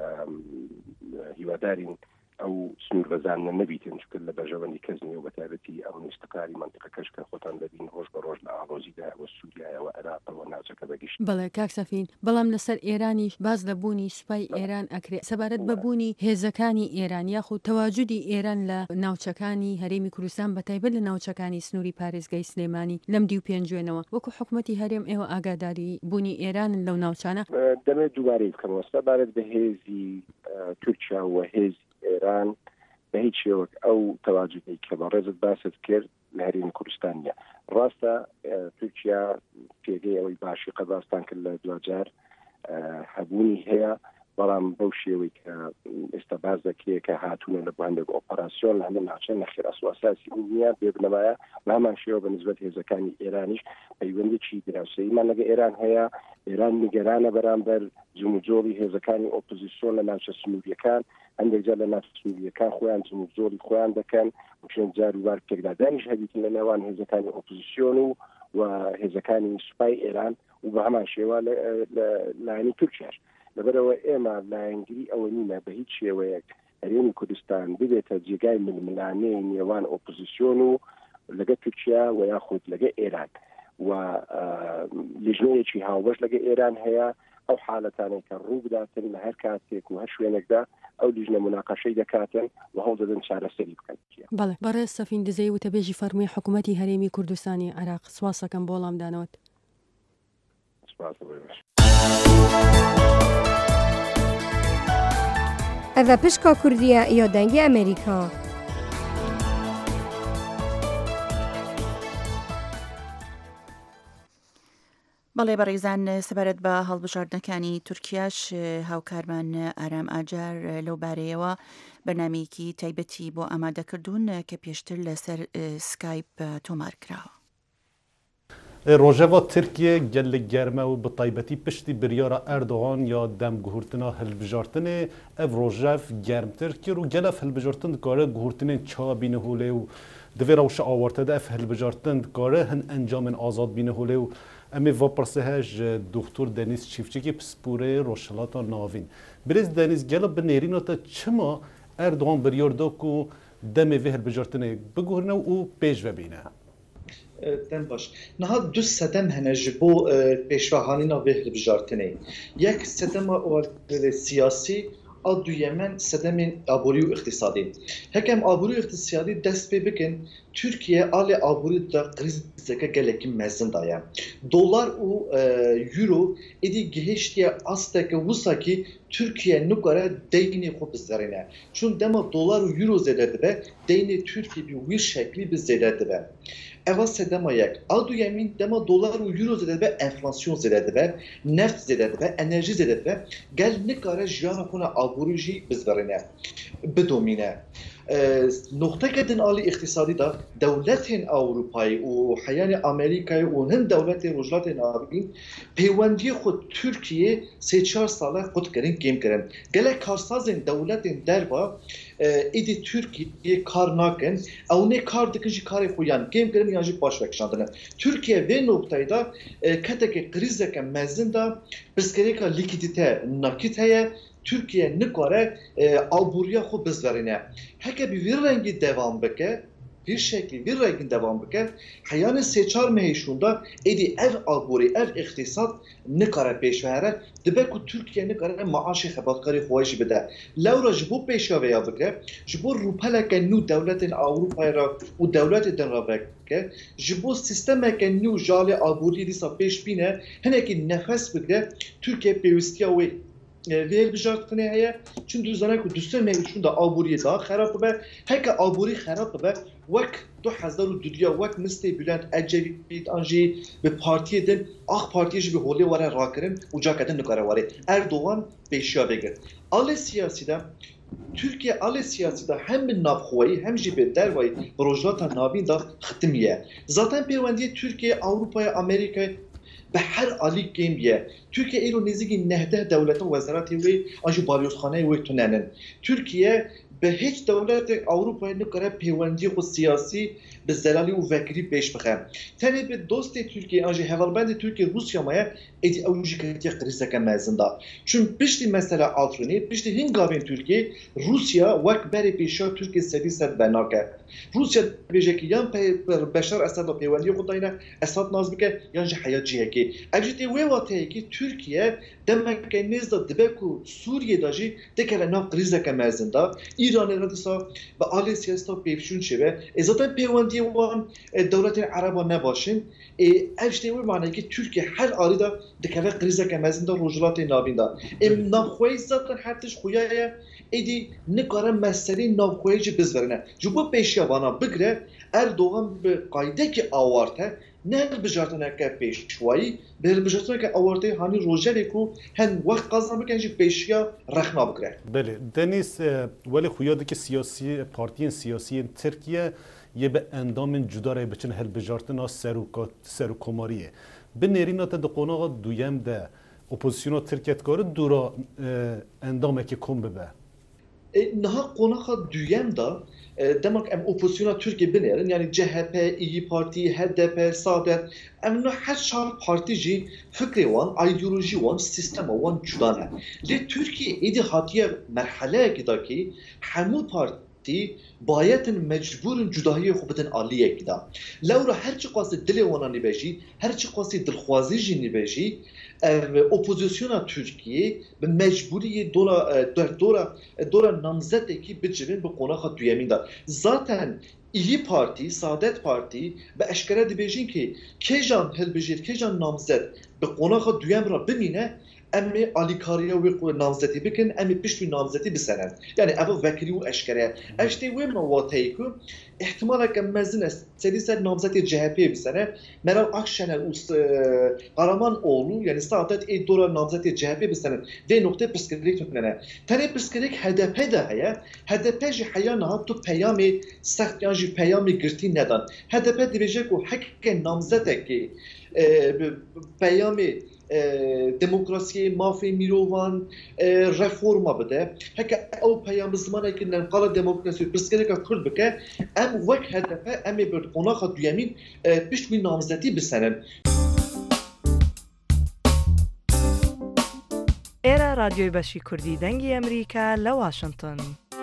هیوادارین ئەو سنوور بەزانە نەبیتن چکرد لە بەژەوەندی کەس نیە و بەتابەتی ئەو نیستەکاری منتیقەکەش کە خۆتان دەبین ڕۆژ بە ڕۆژ لە ئاڵۆزیدا وە سووریایەوە عێراقەوە ناوچەکە بەگشت. بەڵێ کاک سەفین بەڵام لەسەر ئێرانیش باز لەبوونی سوپای ئێران ئەکرێت سەبارەت بەبوونی هێزەکانی ئێران یاخود تەواجودی ئێران لە ناوچەکانی هەرێمی کوردستان بەتایبەت لە ناوچەکانی سنووری پارێزگای سلێمانی لەم دی و پێنجوێنەوە وەکو حکوومەتی هەرێم ئێوە ئاگاداری بوونی ئێران لەو ناوچانە دەمێت دووبارەی بکەمەوە سەبارەت بە هێزی تورکیا و هێزی ئێران بە هیچ شێوەک ئەو تەواجودی کە بە ڕێزت باست کرد لە هەرێمی کوردستانیە ڕاستە تورکیا پێگەی ئەوەی باشی قەباستان کرد لە دوجار هەبوونی هەیە بەڵام بەو شێوەی کە ئێستا باز دەکرێت کە هاتوونە لە باندێک ئۆپەراسیۆن لە هەندێک ناوچە نەخێر ئەسواسی نیە بێبنەمایە هەمان شێوە بە نسبەت هێزەکانی ئێرانیش پەیوەندێکی دراوسەییمان لەگە ئێران هەیە ئێران نیگەرانە بەرامبەر جموجۆڵی هێزەکانی ئۆپۆزیسیۆن لە ناوچە سنووریەکان هەندێک جار لە ناوچە سنووریەکان خۆیان جموجۆڵی خۆیان دەکەن چۆن جار وار پێکدادانیش هەبیتن لە نێوان هێزەکانی ئۆپۆزیسیۆن و هێزەکانی سوپای ئێران و بە هەمان شێوە لایەنی تورکیاش لەبەرەوە ئێمە لایەنگیری ئەوە نینە بە هیچ شێوەیەک هەرێمی کوردستان ببێتە جێگای ململانەی نێوان ئۆپۆزیسیۆن و لەگە تورکیا و یاخود لەگە ئێران و لیژنەیەکی هاوبەش لەگە ئێران هەیە ئەو حالەتانەی کە ڕوو بداتن لە هەر کاتێک و هەر شوێنێکدا ئەو لیژنە مناقەشەی دەکاتن و هەوڵ دەدەن چارەسەری بکەن. بەڵێ بەڕێز سەفین دزەی وتەبێژی فەرمووی حکوومەتی هەرێمی کوردستانی عێراق سواسەکەم بۆ وەڵامدانەوەت. ئەڤە پشکا کوردیە یا دەنگی ئەمریکا. بەڵێ بەڕێزان سەبارەت بە هەڵبژاردنەکانی تورکیاش هاوکارمان ئارام ئاجار لەو بارەیەوە بەنامەیەکی تایبەتی بۆ ئامادەکردوون کە پێشتر لەسەر سکایپ تۆمار کراوە. ڕۆژەوە ترکیە gelek germe û bi taybetî piştî biryara Erdogan ya demguhurtina hilbijartinê ev rojev germtir kir û gelek hilbijartin dikare guhurtinên ça bîne holê û divê rewşa awarte de ev hilbijartin dikare hin encamên azad bîne holê û em ê vepirse ji Doktor Deniz Çîfçikî pisporê Rojhilata Navîn. Birêz Deniz gelek bi nêrîna te çima Erdogan biryar da ku demê vê hilbijartinê biguhirine û pêş vebîne. Dem baş. Niha du sedem hene ji bo pêşvehanîna vê hilbijartinê. Yek sedema siyasî a du Yemen sedemên aborî û iqtisadî. Hekem aborî û iqtisadî dest pê bikin Türkiye alê aborî da qrizeke gelekî mezin daye. Dolar û euro êdî gihiştiye asteke wisa kî Türkiye nikare deynê xwe bizerîne. Çün dema dolar û euro zêde dibe, deynê Türkiye bi wî şeklî bi zêde dibe. Eva sedema yek. A du Yemen dema dolar û euro zêde dibe, enflasyon zêde dibe, neft zêde dibe, enerji zêde dibe. Gel nikare jiyana xwe aborî jî bizerîne, bidomîne. نقطه کدن آلی اقتصادی دا دولت اروپایی و حیان امریکایی و هند دولت رجلات نابین پیوندی خود ترکیه 3-4 ساله خود کردن گیم کردن گله کارساز دولت دربا ایدی ترکیه کار نکن او نه کار دکنجی کار خویان گیم کردن یعنی باش وکشاندن ترکیه به نقطه دا کته که کریزه که مزن دا بسکری که لیکیدیته ناکیت هیا Türkiye nikare alburiya xo bizverine. Heke bir rengi devam beke, bir şekli bir rengin devam beke. Hayane seçar mehişunda edi ev alburi, ev iktisat nikare peşvere. Dibe ku Türkiye nikare maaşı xebatkari xwaji bide. Lewra jibo peşveya bike, jibo rupeleke nu devletin Avrupa'ya u devletin rabeke. Jibo sistemeke nu jale alburi disa peşbine. Heneki nefes bike Türkiye pevistiya ve ویل بجارت کنه هیا چون دوزانه که دوستان میشون دا آبوری دا خراب به هک آبوری خراب به وک 2002 وک مستی بلند اجوید انجی به پارتی دن آخ پارتیش به هولی وره راکرن و جا کدن نکاره وره اردوغان پیشیا بگیر آل سیاسی دا Türkiye ali siyaseti hem bir navxoyi hem de dervayı projata nabin da xitmiye. Zaten pevendiye Türkiye Avrupa'ya Amerika'ya به هر علی گیمیه ترکیه ایرو نزدیکی 19 دولت و وزارتی وی آنجا باریوزخانه وی توننن ترکیه به هیچ دولت اروپایی نکره پیوندی خود سیاسی به زلالی و وکری پیش بخواه تنی به دوست ترکیه آنجا هوالبند ترکیه روسیا مایه ایدی اوجی کتی قریسه که مزنده چون پشتی مثلا آلترونی پشتی هنگاوین ترکیه روسیا وک بری پیشا ترکیه سری سر بناکه روسیا بیجه که یان بشار اسد و پیوندی خود داینه اسد ناز بکه یان جه حیات جیه که اجتی وی واته که ترکیه دمکه نزد دبکو سوریه داجی دکه ناف قریسه که مزنده ایران ردیسا به آلی سیاستا پیفشون شده ازاتا پیوندی وان دولت عربا نباشن افشته وی معنی که ترکیه هر آلی دا دکه قریزه که مزنده رجلات نابین دا نافخوی زدن حتیش خویه ایدی نکاره مسئله نافخوی جی بزرنه جو با پیشیا وانا بگره اردوغان به قایده که آوارته نه بجارتنه که پیشوایی به بجارتنه که آورده هانی روژه کو هن وقت قضا بکنه جی پیشیا رخنا بگره بله دنیس ولی خویاده که پارتیین سیاسی ترکیه یه به اندام جداره بچن هل بجارتنا سروکماریه به نرینا تا دقونا دویم ده اپوزیسیونا ترکیت کاره دورا اندامه که کم ببه نها قوناخا دویم ده demek em opozisyona Türkiye binerin yani CHP, İyi Parti, HDP, Saadet em her şar partici fikri wan, ideoloji wan, sistem wan judan he. Le Türkiye idi hatiye merhale ki hemû parti bayetin mecburun cudahiyê xwe bidin aliyekî da. Lewra her çi qasî dilê wana nîbêjî, her çi qasî dilxwazî jî nîbêjî, opozisyona Türkiye bi mecburiyê dora namzetekî bicivin bi qonaxa duyemîn da. Zaten İyi Parti, Saadet Parti bi eşkere dibêjin ki kêjan hilbijêr, kêjan namzet bi qonaxa duyem ra bimîne emi alikariya ve namzeti bikin, emi piştü namzeti bisenen. Yani ev vekili ve eşkere. Eşte ve mevatayı ku ihtimala ki mezine sedise namzeti CHP bisene. Meral Akşener Qaramanoğlu yani Saadet dora namzeti CHP bisenen. Ve nokta psikolojik tüplene. Tane psikolojik HDP de heye. HDP ji hayana tu peyami sert yani ji peyami girti neden. HDP diyecek o hakke namzete ki peyami demokrasiye mafya mirovan reforma bide. Heke o peyam zmana ki nqala demokrasi psikolojik kurd bike. Em vek HDP em bir qonaxa duyamin piş min namzeti bisenen. Era Radyoy Başı Kurdi Dengi Amerika le Washington.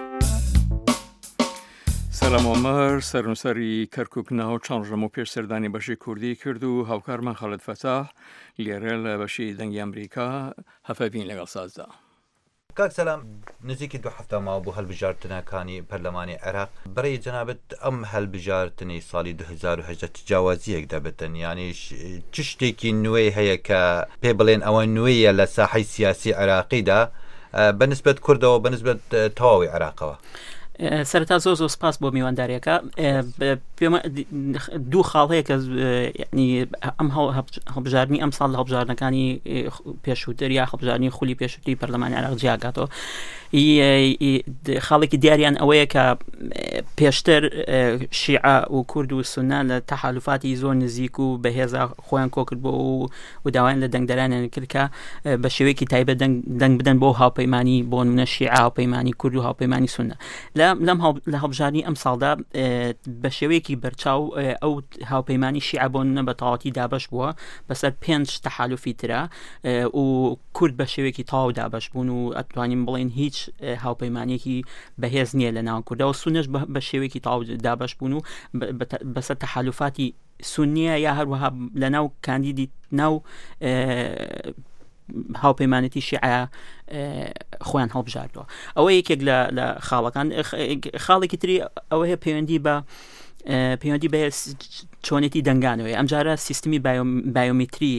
سلام عمر سرنوسری کرکوک نهو چند جمع پیش سردانی باشی کردی کرد و هاوکارمان خالد فتاح لیرل باشی دنگی امریکا هفوین لگل سازده. کاک سلام نزدیکی 2 هفته ما بو هەڵبژارتنە کانی پەرلەمانی عێراق بەڕێی جەنابەت ئەم هەڵبژارتنی ساڵی 2010 تجاوازیەک دەبێتن یعنی چ شتێکی نوێی هەیە کە پێ بڵێن ئەوە نوێیە لە ساحەی سیاسی عێراقیدا بەنسبەت کوردەوە بەنسبەت تەواوی عێراقەوە. سەرەتا زۆر سپاس بۆ میوانداریەکە پێمە دوو خاڵ هەیە کە ئەم هەڵبژاردننی ئەم ساڵ لە هەڵبژاردنەکانی پێشووتر یا هەڵبژاردننی خولی پێشووتری پەرلەمانی عێراق جیاگاتەوە خاڵێکی دیاریان ئەوەیە کە پێشتر شیعە و کورد و سونە لە تەحالوفاتی زۆر نزیک و بەهێزا خۆیان کۆکرد بۆ و داوایان لە دەنگدەرانیان کرد کە بە شێوەیەکی تایبەت دەنگ بدەن بۆ هاوپەیمانی بۆ نمونە شیعە هاوپەیمانی کورد و هاوپەیمانی سونە لە هەڵبژارنی ئەم ساڵدا بە شێوەیەکی بەرچاو ئەو هاوپەیمانی شیعە بۆ نمونە بە تەواوەتی دابەش بووە بەسەر 5 تەحالوفی ترە و کورد بە شێوەیەکی تەواو دابەش بوون و ئەتوانین بڵێن هیچ هاوپەیمانێکی بەهێز نییە لە ناو کوردەوە سونەش بە شێوەیەکی تەواو دابەش بوون و بەسەر تەحالوفاتی سونیە یا هەروەها لە ناو کاندیدی ناو هاوپەیمانەتی شیعە خۆیان هەڵبژاردەوە ئەوە یەکێک لە خاڵەکان خاڵێکی تری ئەوە هەیە پەیوەندی بە چۆنێتی دەنگانەوەی ئەم جارە سیستمی بایۆمتری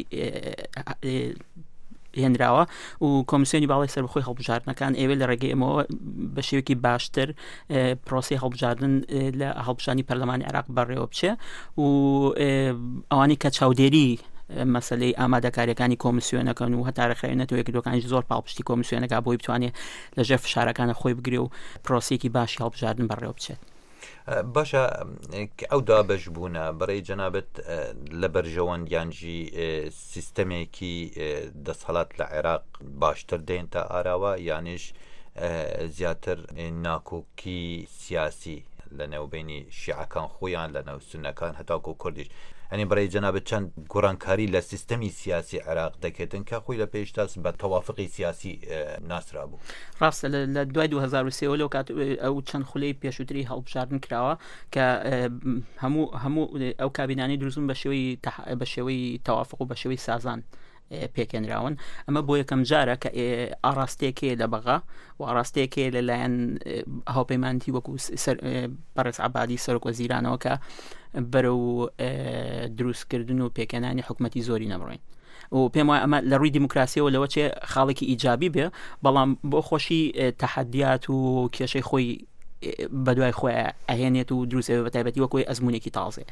هێنراوە و کۆمیسیۆنی باڵی سەربەخۆی هەڵبژاردنەکان ئێوە لە ڕێگەی ئەمەوە بە شێوەیەکی باشتر پرۆسی هەڵبژاردن لە هەڵبژانی پەرلەمانی عێراق بەڕێوە بچێ و ئەوانی کە چاودێری مەسلەی ئامادەکاریەکانی کۆمیسیۆنەکەن و هەتا ڕێکخراوێنەوە یەکدوەکانی زۆر پاڵپشتی کۆمیسیۆنەکە بۆی بتوانێت لەژێر فشارەکانە خۆی بگرێ و پرۆسیەکی باشی هەڵبژاردن بەڕێوە بچێت. باشە ئەو دابش بوونە بەڕێی جەنابەت لە بەرژەوەندیانجی سیستەمێکی دەسەڵات لە عێراق باشتر دێن تا ئاراوە یانیش زیاتر ناکۆکی سیاسی لە نێوبینی شیعەکان خۆیان لە نێو سونەکان هەتاکو کوردیش ئەنی بەڕێی جەنابەت چەند گۆڕانکاری لە سیستەمی سیاسی عێراق دەکێتن کە خۆی لە پێشتا بە تەوافقی سیاسی ناسرا بوو ڕاستە لە دوای 2023 لەو کات ئەو چەند خولەی پێشووتری هەڵبژاردن کراوە کە هەموو ئەو کابینانەی دروستبوون بە شێوەی تەوافق و بە شێوەی سازان پێکێنراون ئەمە بۆ یەکەم جارە کە ئاراستەیەکێ لە بەغا و ئاراستەیەکێ لەلایەن هاوپەیمانیتی وەکو بەڕێز عەبادی سەرۆکوەزیرانەوە کە بەرەو دروستکردن و پێکێنانی حکومەتی زۆری نەبڕین و پێم وایە ئەمە لە ڕووی دیموکراسیەوە لەوە چێ خاڵێکی ئیجابی بێ بەڵام بۆ خۆشی تەحەدیات و کێشەی خۆی بەدوای خۆی ئەهێنێت و دروستێ بە تایبەتی وەکوی ئەزمونێکی تازێ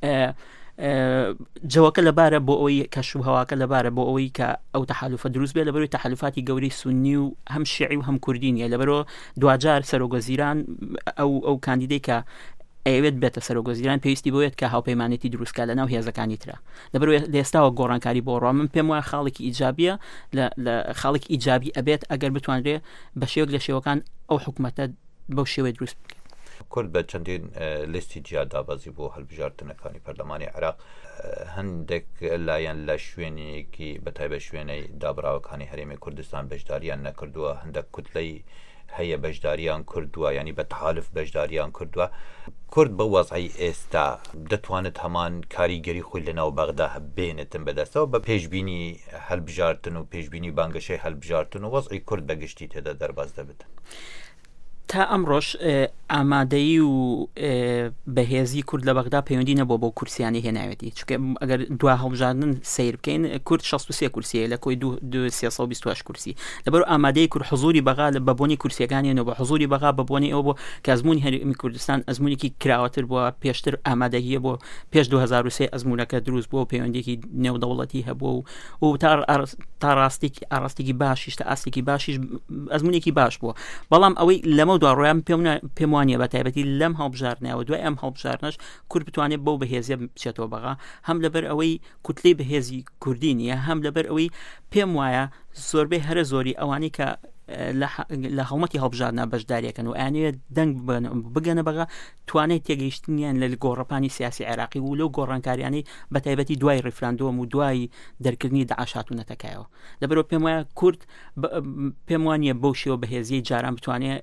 جەوەکە لەبارە بۆ ئەوەی کەشوو هەواکە لەبارە بۆ ئەوەی کە ئەو تەحالوفە دروست بێت لەبەروی تەحالوفاتی گەورەی سونی و هەم شیعی و هەم کوردی نیە لەبەرەوە دوجار سەرۆکوەزیران ئەو کاندیدەی کە ئەوێت بێتە سەرۆکوەزیران پێویستی بۆیێت کە هاوپەیمانێتی دروستکە لە ناو هێزەکانی ترە لەبەرەوە لێستاوە گۆڕانکاری بۆ ڕۆ من پێم وایە خاڵێکی ئیجابیە لە خاڵێکی ئیجابی ئەبێت ئەگەر بتوانرێت بە شێوەک لە شێوەکان ئەو حکومەتە بەو شێوەی دروست بکە کورد بە چەندین لیستی جیا دابەزی بۆ هەڵبژاردنەکانی پەرلەمانی عێراق هەندێک لایەن لە شوێنێکی بەتایبەت شوێنەی دابراوەکانی هەرێمی کوردستان بەشداریان نەکردووە هەندێک کوتلەی هەیە بەشداریان کردووە ینی بە تحالف بەشداریان کردووە کورد بە وەزعی ئێستا دەتوانێت هەمان کاریگەری خۆی لەناو بەغدا بێنێتن بەدەستەوە بە پێشبینی هەڵبژاردن و پێشبینی بانگەشەی هەڵبژاردن و وەزعی کورد بەگشتی تێدا دەرباز دەبێت تا ئەمڕۆژ ئامادەیی و بەهێزی کورد لە بەغدا پەیوەندی نەبووە بۆ کورسیانی هێناوێتی چونکە ئەگەر دوا هەڵبژاردن سیر بکەین کورد 63 کورسیە لە کۆی 328 کورسی لەبەر ئامادەی کورد حضوری بەغا لە بەبوونی کورسیەکانیانەوە بە حضوری بەغا بەبوونی ئەوە بۆ کە ئەزموونی هەرێمی کوردستان ئەزمونێکی کراوەتر بووە پێشتر ئامادەییە بۆ پێش 2023 ئەزمونەکە دروست بووە پەیوەندێکی نێودەوڵەتی هەبووە و تا ئاراستێکی باشیش تا ئاستێکی باشیش ئەزمونێکی باش بووە بەڵام ئەوەی لەمە دوڕۆیان پێم وانە بە تایبەتی لەم هەڵبژاردنەوە دوای ئەم هەڵبژاردنەش کورد بتوانێت بەو بەهێزیە بچێتەوە بەغا هەم لەبەر ئەوەی کوتلەی بەهێزی کوردی نیە هەم لەبەر ئەوەی پێم وایە زۆربەی هەرە زۆری ئەوانەی کە لە هەڵمەتی هەڵبژاردنە بەشداریەکەن و ئەیانەوێت دەنگ بگەنە بەغا توانێت تێگەیشتنیان لە گۆڕەپانی سیاسی عێراقی و لەو گۆڕانکاریانەی بە تایبەتی دوای ڕیفراندۆم و دوای دەرکردنی داعش هاتوونەتەکایەوە لەبەرەوە پێم وایە کورد پێم وانیە بەو شێوە بەهێزیی جاران بتوانێت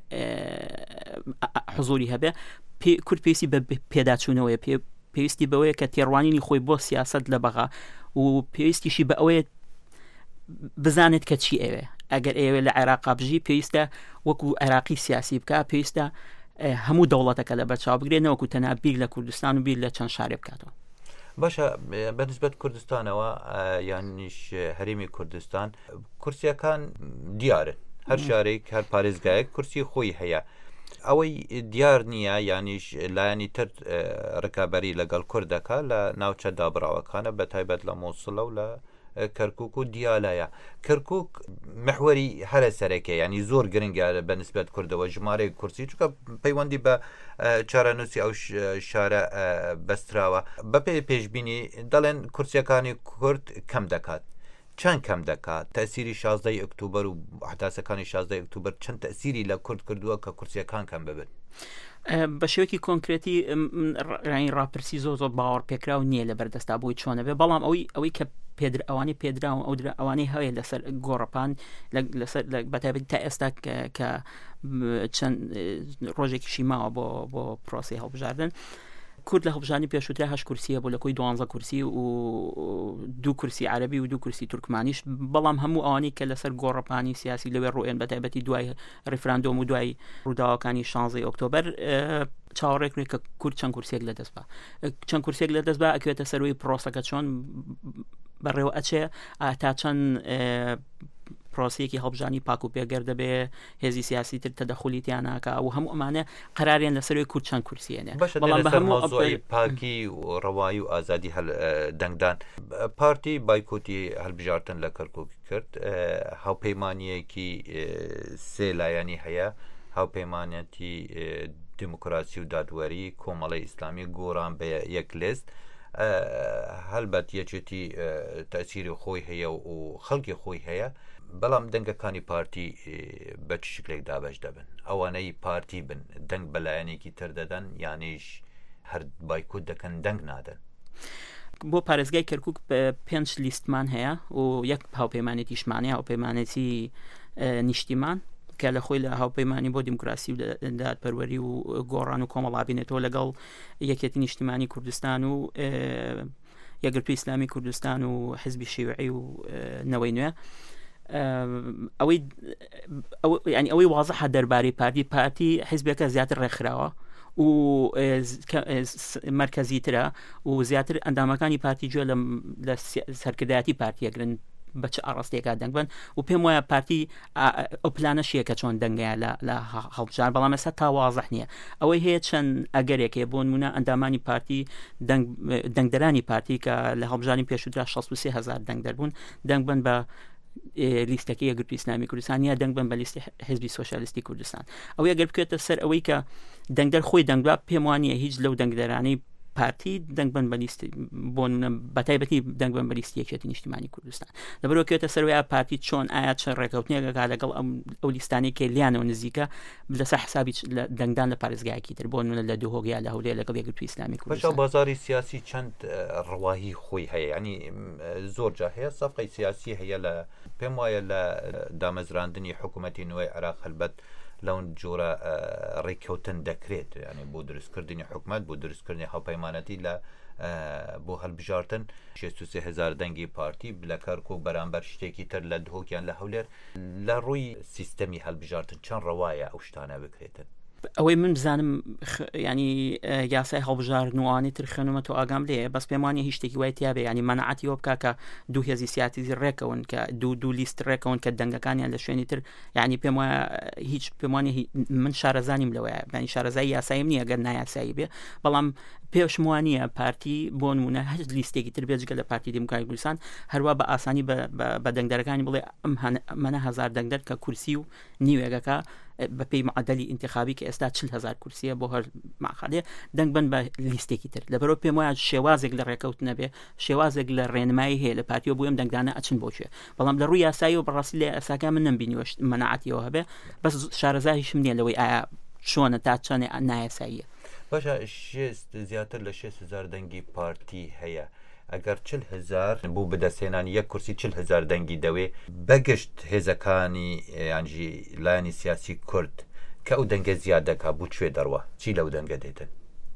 حضوری هەبێ کورد پێویستی بە پێداچوونەوەی پێویستی بەوەیە کە تێڕوانینی خۆی بۆ سیاست لە بەغا و پێویستیشی بە ئەوەیە بزانێت کە چی ئەوێ ئەگەر ئێوە لە عێراق بژی پێویستە وەکو عێراقی سیاسی بکە پێویستە هەموو دەوڵەتەکە لە بەرچاو بگرێنەوەکو تەنها بیر لە کوردستان و بیر لە چەند شارێ بکاتەوە باشە بەنسبەت کوردستانەوە یانیش هەرێمی کوردستان کورسیەکان دیارن هەر شارێک هەر پارێزگایەک کورسی خۆی هەیە ئەوەی دیار نییە یانیش لایەنی تر ڕکابەری لەگەڵ کوردەکە لە ناوچە دابراوەکانە بە تایبەت لە مۆسڵە و لە کەرکک و دیالایە کەرکک محوەری هەرە سەرەکە ینی زۆر گرنگە بە نسبەت کوردەوە ژمارەی کورسی چکە پەیوەندی بە چارەنووسی ئەو شارە بەستراوە بەپێ پێشببینی دەڵێن کورسیەکانی کورد کەم دەکات چەند کەم دەکات تەسیری 16 ئۆکتۆبر و حتاسەکانی 16 ئۆکتۆبر چەند تەسیری لە کورد کردووە کە کورسیەکان کەم ببن بە شێوەیەکی کۆنکرێتی ڕای ڕاپرسی زۆ باوەڕ پێکراو نییە لە بەردەستا بۆی چۆنە بێ بەڵام ئەوەی کە ئەوانی پێدراون ئەو ئەوانەی هەیە لەسەر گۆڕەپان بەتابەتی تا ئێستا کە چەند ڕۆژێکیشی ماوە بۆ پرۆسی هەڵبژاردن کورد لە هەڵبژانی پێشووترا 8 کورسیە بۆ لە کۆی 12 کورسی و 2 کورسی عەربی و 2 کورسی تورکمانیش بەڵام هەموو ئەوانەی کە لەسەر گۆڕەپانی سیاسی لەوێ ڕۆیان بەتایبەتی دوای ڕیفراندۆم و دوای ڕووداوەکانی 16 ئۆکتۆبر چاوەڕێک کە کورد چەند کورسێک لەدەست بە چەند کورسێک لەدەست بە ئەکوێتە سەروەی پرۆسەکە چۆن بەڕێوە ئەچێ تا چەند پرۆسیەکی هەڵبژانی پاک و پێگەر دەبێ هێزی سیاسی تر تەدەخولیتیاناکە و هەموو ئەمانە قەراریان لەسەروی کورد چەند کورسیێنێ بەڵام بە هەموو پاکی و ڕەوایی و ئازادی دەنگدان پارتی بایکۆتی هەڵبژارتن لە کەرکک کرد هاوپەیمانیەکی سێ لایەنی هەیە هاوپەیمانەتی دیموکراسی و دادوەری کۆمەڵی ئیسلامی گۆڕان بە یەک لێست هەلبەت یەکێتی تەسیری خۆی هەیە و خەڵکی خۆی هەیە بەڵام دەنگەکانی پارتی بە چ شکلێک دابش دەبن ئەوانەی پارتی بن دەنگ بەلایەنێکی تر دەدەن یانیش هەر بایکوت دەکەن دەنگ نادەن بۆ پارێزگای کەرکک 5 لیستمان هەیە و یەک هاوپەیمانێتیشمانەیە هاوپەیمانێتی نیشتیمان کە لە خۆی لە هاوپەیمانی بۆ دیموکراسی و دادپەروەری و گۆڕان و کۆمەڵابینێتەوە لەگەڵ یەکێتی نیشتیمانی کوردستان و یەکگرتووی ئیسلامی کوردستان و حزبی شیوعی و نەوەی نوێ ئەوەی وازەحە دەربارەی پارتی حزبەکە زیاتر ڕێکخراوە و مرکزیترە و زیاتر ئەندامەکانی پارتی گوێ لە سەرکردایەتی پارتیەگرن بە چه ئاڕاستێکا دەنگ بن و پێم وایە پارتی ئەو پلانەشیە کە چۆن دەنگەیە لە هەڵبژار بەڵام ئێستا تا وازەح نییە ئەوەی هەیە چەند ئەگەرێکێ بۆ نمونە ئەندامانی پارتی دەنگدەرانی پارتی کە لە هەڵبژاری پێشووترا 63,000 دەنگ دەربوون دەنگ بن بە لیستەکە یەکگرتووی ئیسلامی کوردستان یا دەنگ بن بە لیستی حزبی سۆشیالیستی کوردستان ئەو ئەگەر بکوێتە سەر ئەوەی کە دەنگدەر خۆی دەنگدا پێم وانییە هیچ لەو دەنگدەرانەی پارتی دەنگ بن بە لیستی بۆ بەتایبەتی دەنگ بن بە لیستی یەکێتی نیشتیمانی کوردستان لەبەرەوەکەوێتە سەروەیە پارتی چۆن ئایا چەند ڕێکەوتنێکەکە لەگەڵ ئەو لیستانی کە لیانەوە نزیکە لەسەر حسابی دەنگدان لە پارێزگایەکی تر بۆ نمونە لە دووهۆگیا لە هەولێر لەگەڵ یەکگرتووی ئیسلامی کوردستان بازاری سیاسی چەند ڕەواهی خۆی هەیە ینی زۆر جا هەیە سەفقەی سیاسی هەیە لە پێم وایە لە دامەزراندنی حکوومەتی نوێی عێراق هەلبەت لەون جۆرە ڕێککەوتن دەکرێت ینی بۆ دروستکردنی حکوومەت بۆ دروستکردنی هاوپەیمانەتی لە بۆ هەڵبژارتن 63,000 دەنگی پارتی لە کەرکوک بەرامبەر شتێکی تر لە دهۆکیان لە هەولێر لە ڕووی سیستەمی هەڵبژارتن چەند ڕەوایە ئەو شتانە بکرێتن ئەوەی من بزانم ینی یاسای هەڵبژاردنوانی تر خوێنمە تۆ ئاگام لێ بەس پێمانی هیچ شتێکی وای تیاابێ ینی مەنعەتی وە بکە کە دوو هێزی سیاتیزی ڕێکەون کە دوو لیست ڕێکەون کە دەنگەکانیان لە شوێنی تر ینی پێم وایە هیچ پێمانی من شارەزانیم لەوەیە ینی شارەزایی یاسایم نییە گەر نایاسایی بێ بەڵام پێشموانیە پارتی بۆ نمونە هەست لیستێکی تر بێجگە لە پارتی دیموکراتی کوردستان هەروە بە ئاسانی بە دەنگدەرەکانی بڵێ ئەم منە 1000 دەنگدەر کە کورسی و نیوێگەکە بەپێی معدەلی ئینتخابی کە ئێستا 40,000 کورسیە بۆ هەر ماخادێ دەنگ بن بە لیستێکی تر لەبەرەوە پێم وایە شێوازێک لە ڕێکەوتنە بێ شێوازێک لە ڕێنمایی هەیە لە پارتیۆ بۆ ئەم دەنگدانە ئەچن بۆچێ بەڵام لە ڕووی یاسایی و بەڕاستی لێ ئەساکە من نمبینیوە مەنعەتیەوە هەبێ بەس شارەزاییشم نییە لەوەی ئایا چۆنە تا چەنێ نایاساییە باشە زیاتر لە 6,000 دەنگی پارتی هەیە ئەگەر 40,000 بوو بدەسێنانی یەک کورسی 40,000 دەنگی دەوێ بەگشت هێزەکانی یانجی لایەنی سیاسی کورد کە ئەو دەنگە زیاد دەکا بوو کوێ دەڕوە چی لەو دەنگە دێتن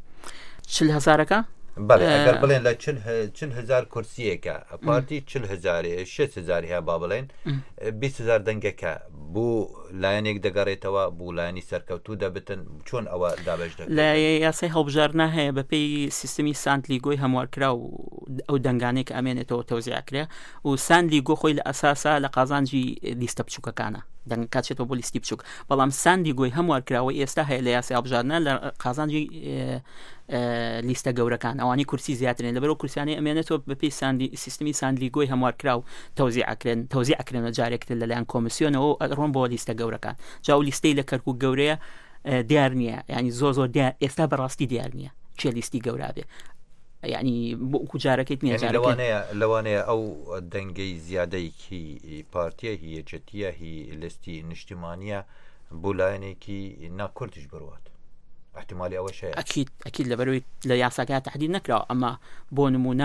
40,000ەکە بەڵێ ئەگەر بڵێن لە 40,000 کورسیەکە پارتی 40,000 6,000 هەیە با بڵێن 20,000 دەنگەکە بوو لایەنێک دەگەڕێتەوە بوو لایەنی سەرکەوتوو دەبتن چۆن ئەوە دابش دەکەن لە یاسای هەڵبژاردنە هەیە بەپێی سیستەمی سانتلیگۆی هەموارکرا و ئەو دەنگانێک ئەمێنێتەوە تەوزیعکرێ و سانتلیگۆ خۆی لە ئەساسا لە قازانجی لیستە بچووکەکانە دەنگ کاتێتەوە بۆ لیستی بچووک بەڵام ساندی گۆی هەموار کراوە ئێستا هەیە لە یاسی هەڵبژاردنە لە قازانجی لیستە گەورەکان ئەوانی کورسی زیاترن لەبەرەوە کورسیانی ئەمێنێتەوە بەپێی سیستمی ساندلی گۆی هەموار کراو تەوزیعکرێنە جارێکتر لەلایەن کۆمیسیۆنەوە ڕۆن بۆ لیستە گەورەکان جا و لیستەی لە کەرکووک گەورەیە دیار نییە ینی زۆر ئێستا بەڕاستی دیار نییە چێ لیستی گەورە بێ ینی بۆ جارەکەیت نییە لەوانەیە ئەو دەنگەی زیادەیەکی پارتیە هی یەکێتیە هی لیستی نیشتیمانیە بۆ لایەنێکی ناکوردیش بڕوات احتیمالی ئەوە شەیە ئەکید لەبەرەوەی لە یاساکات تحدید نەکراوە ئەمە بۆ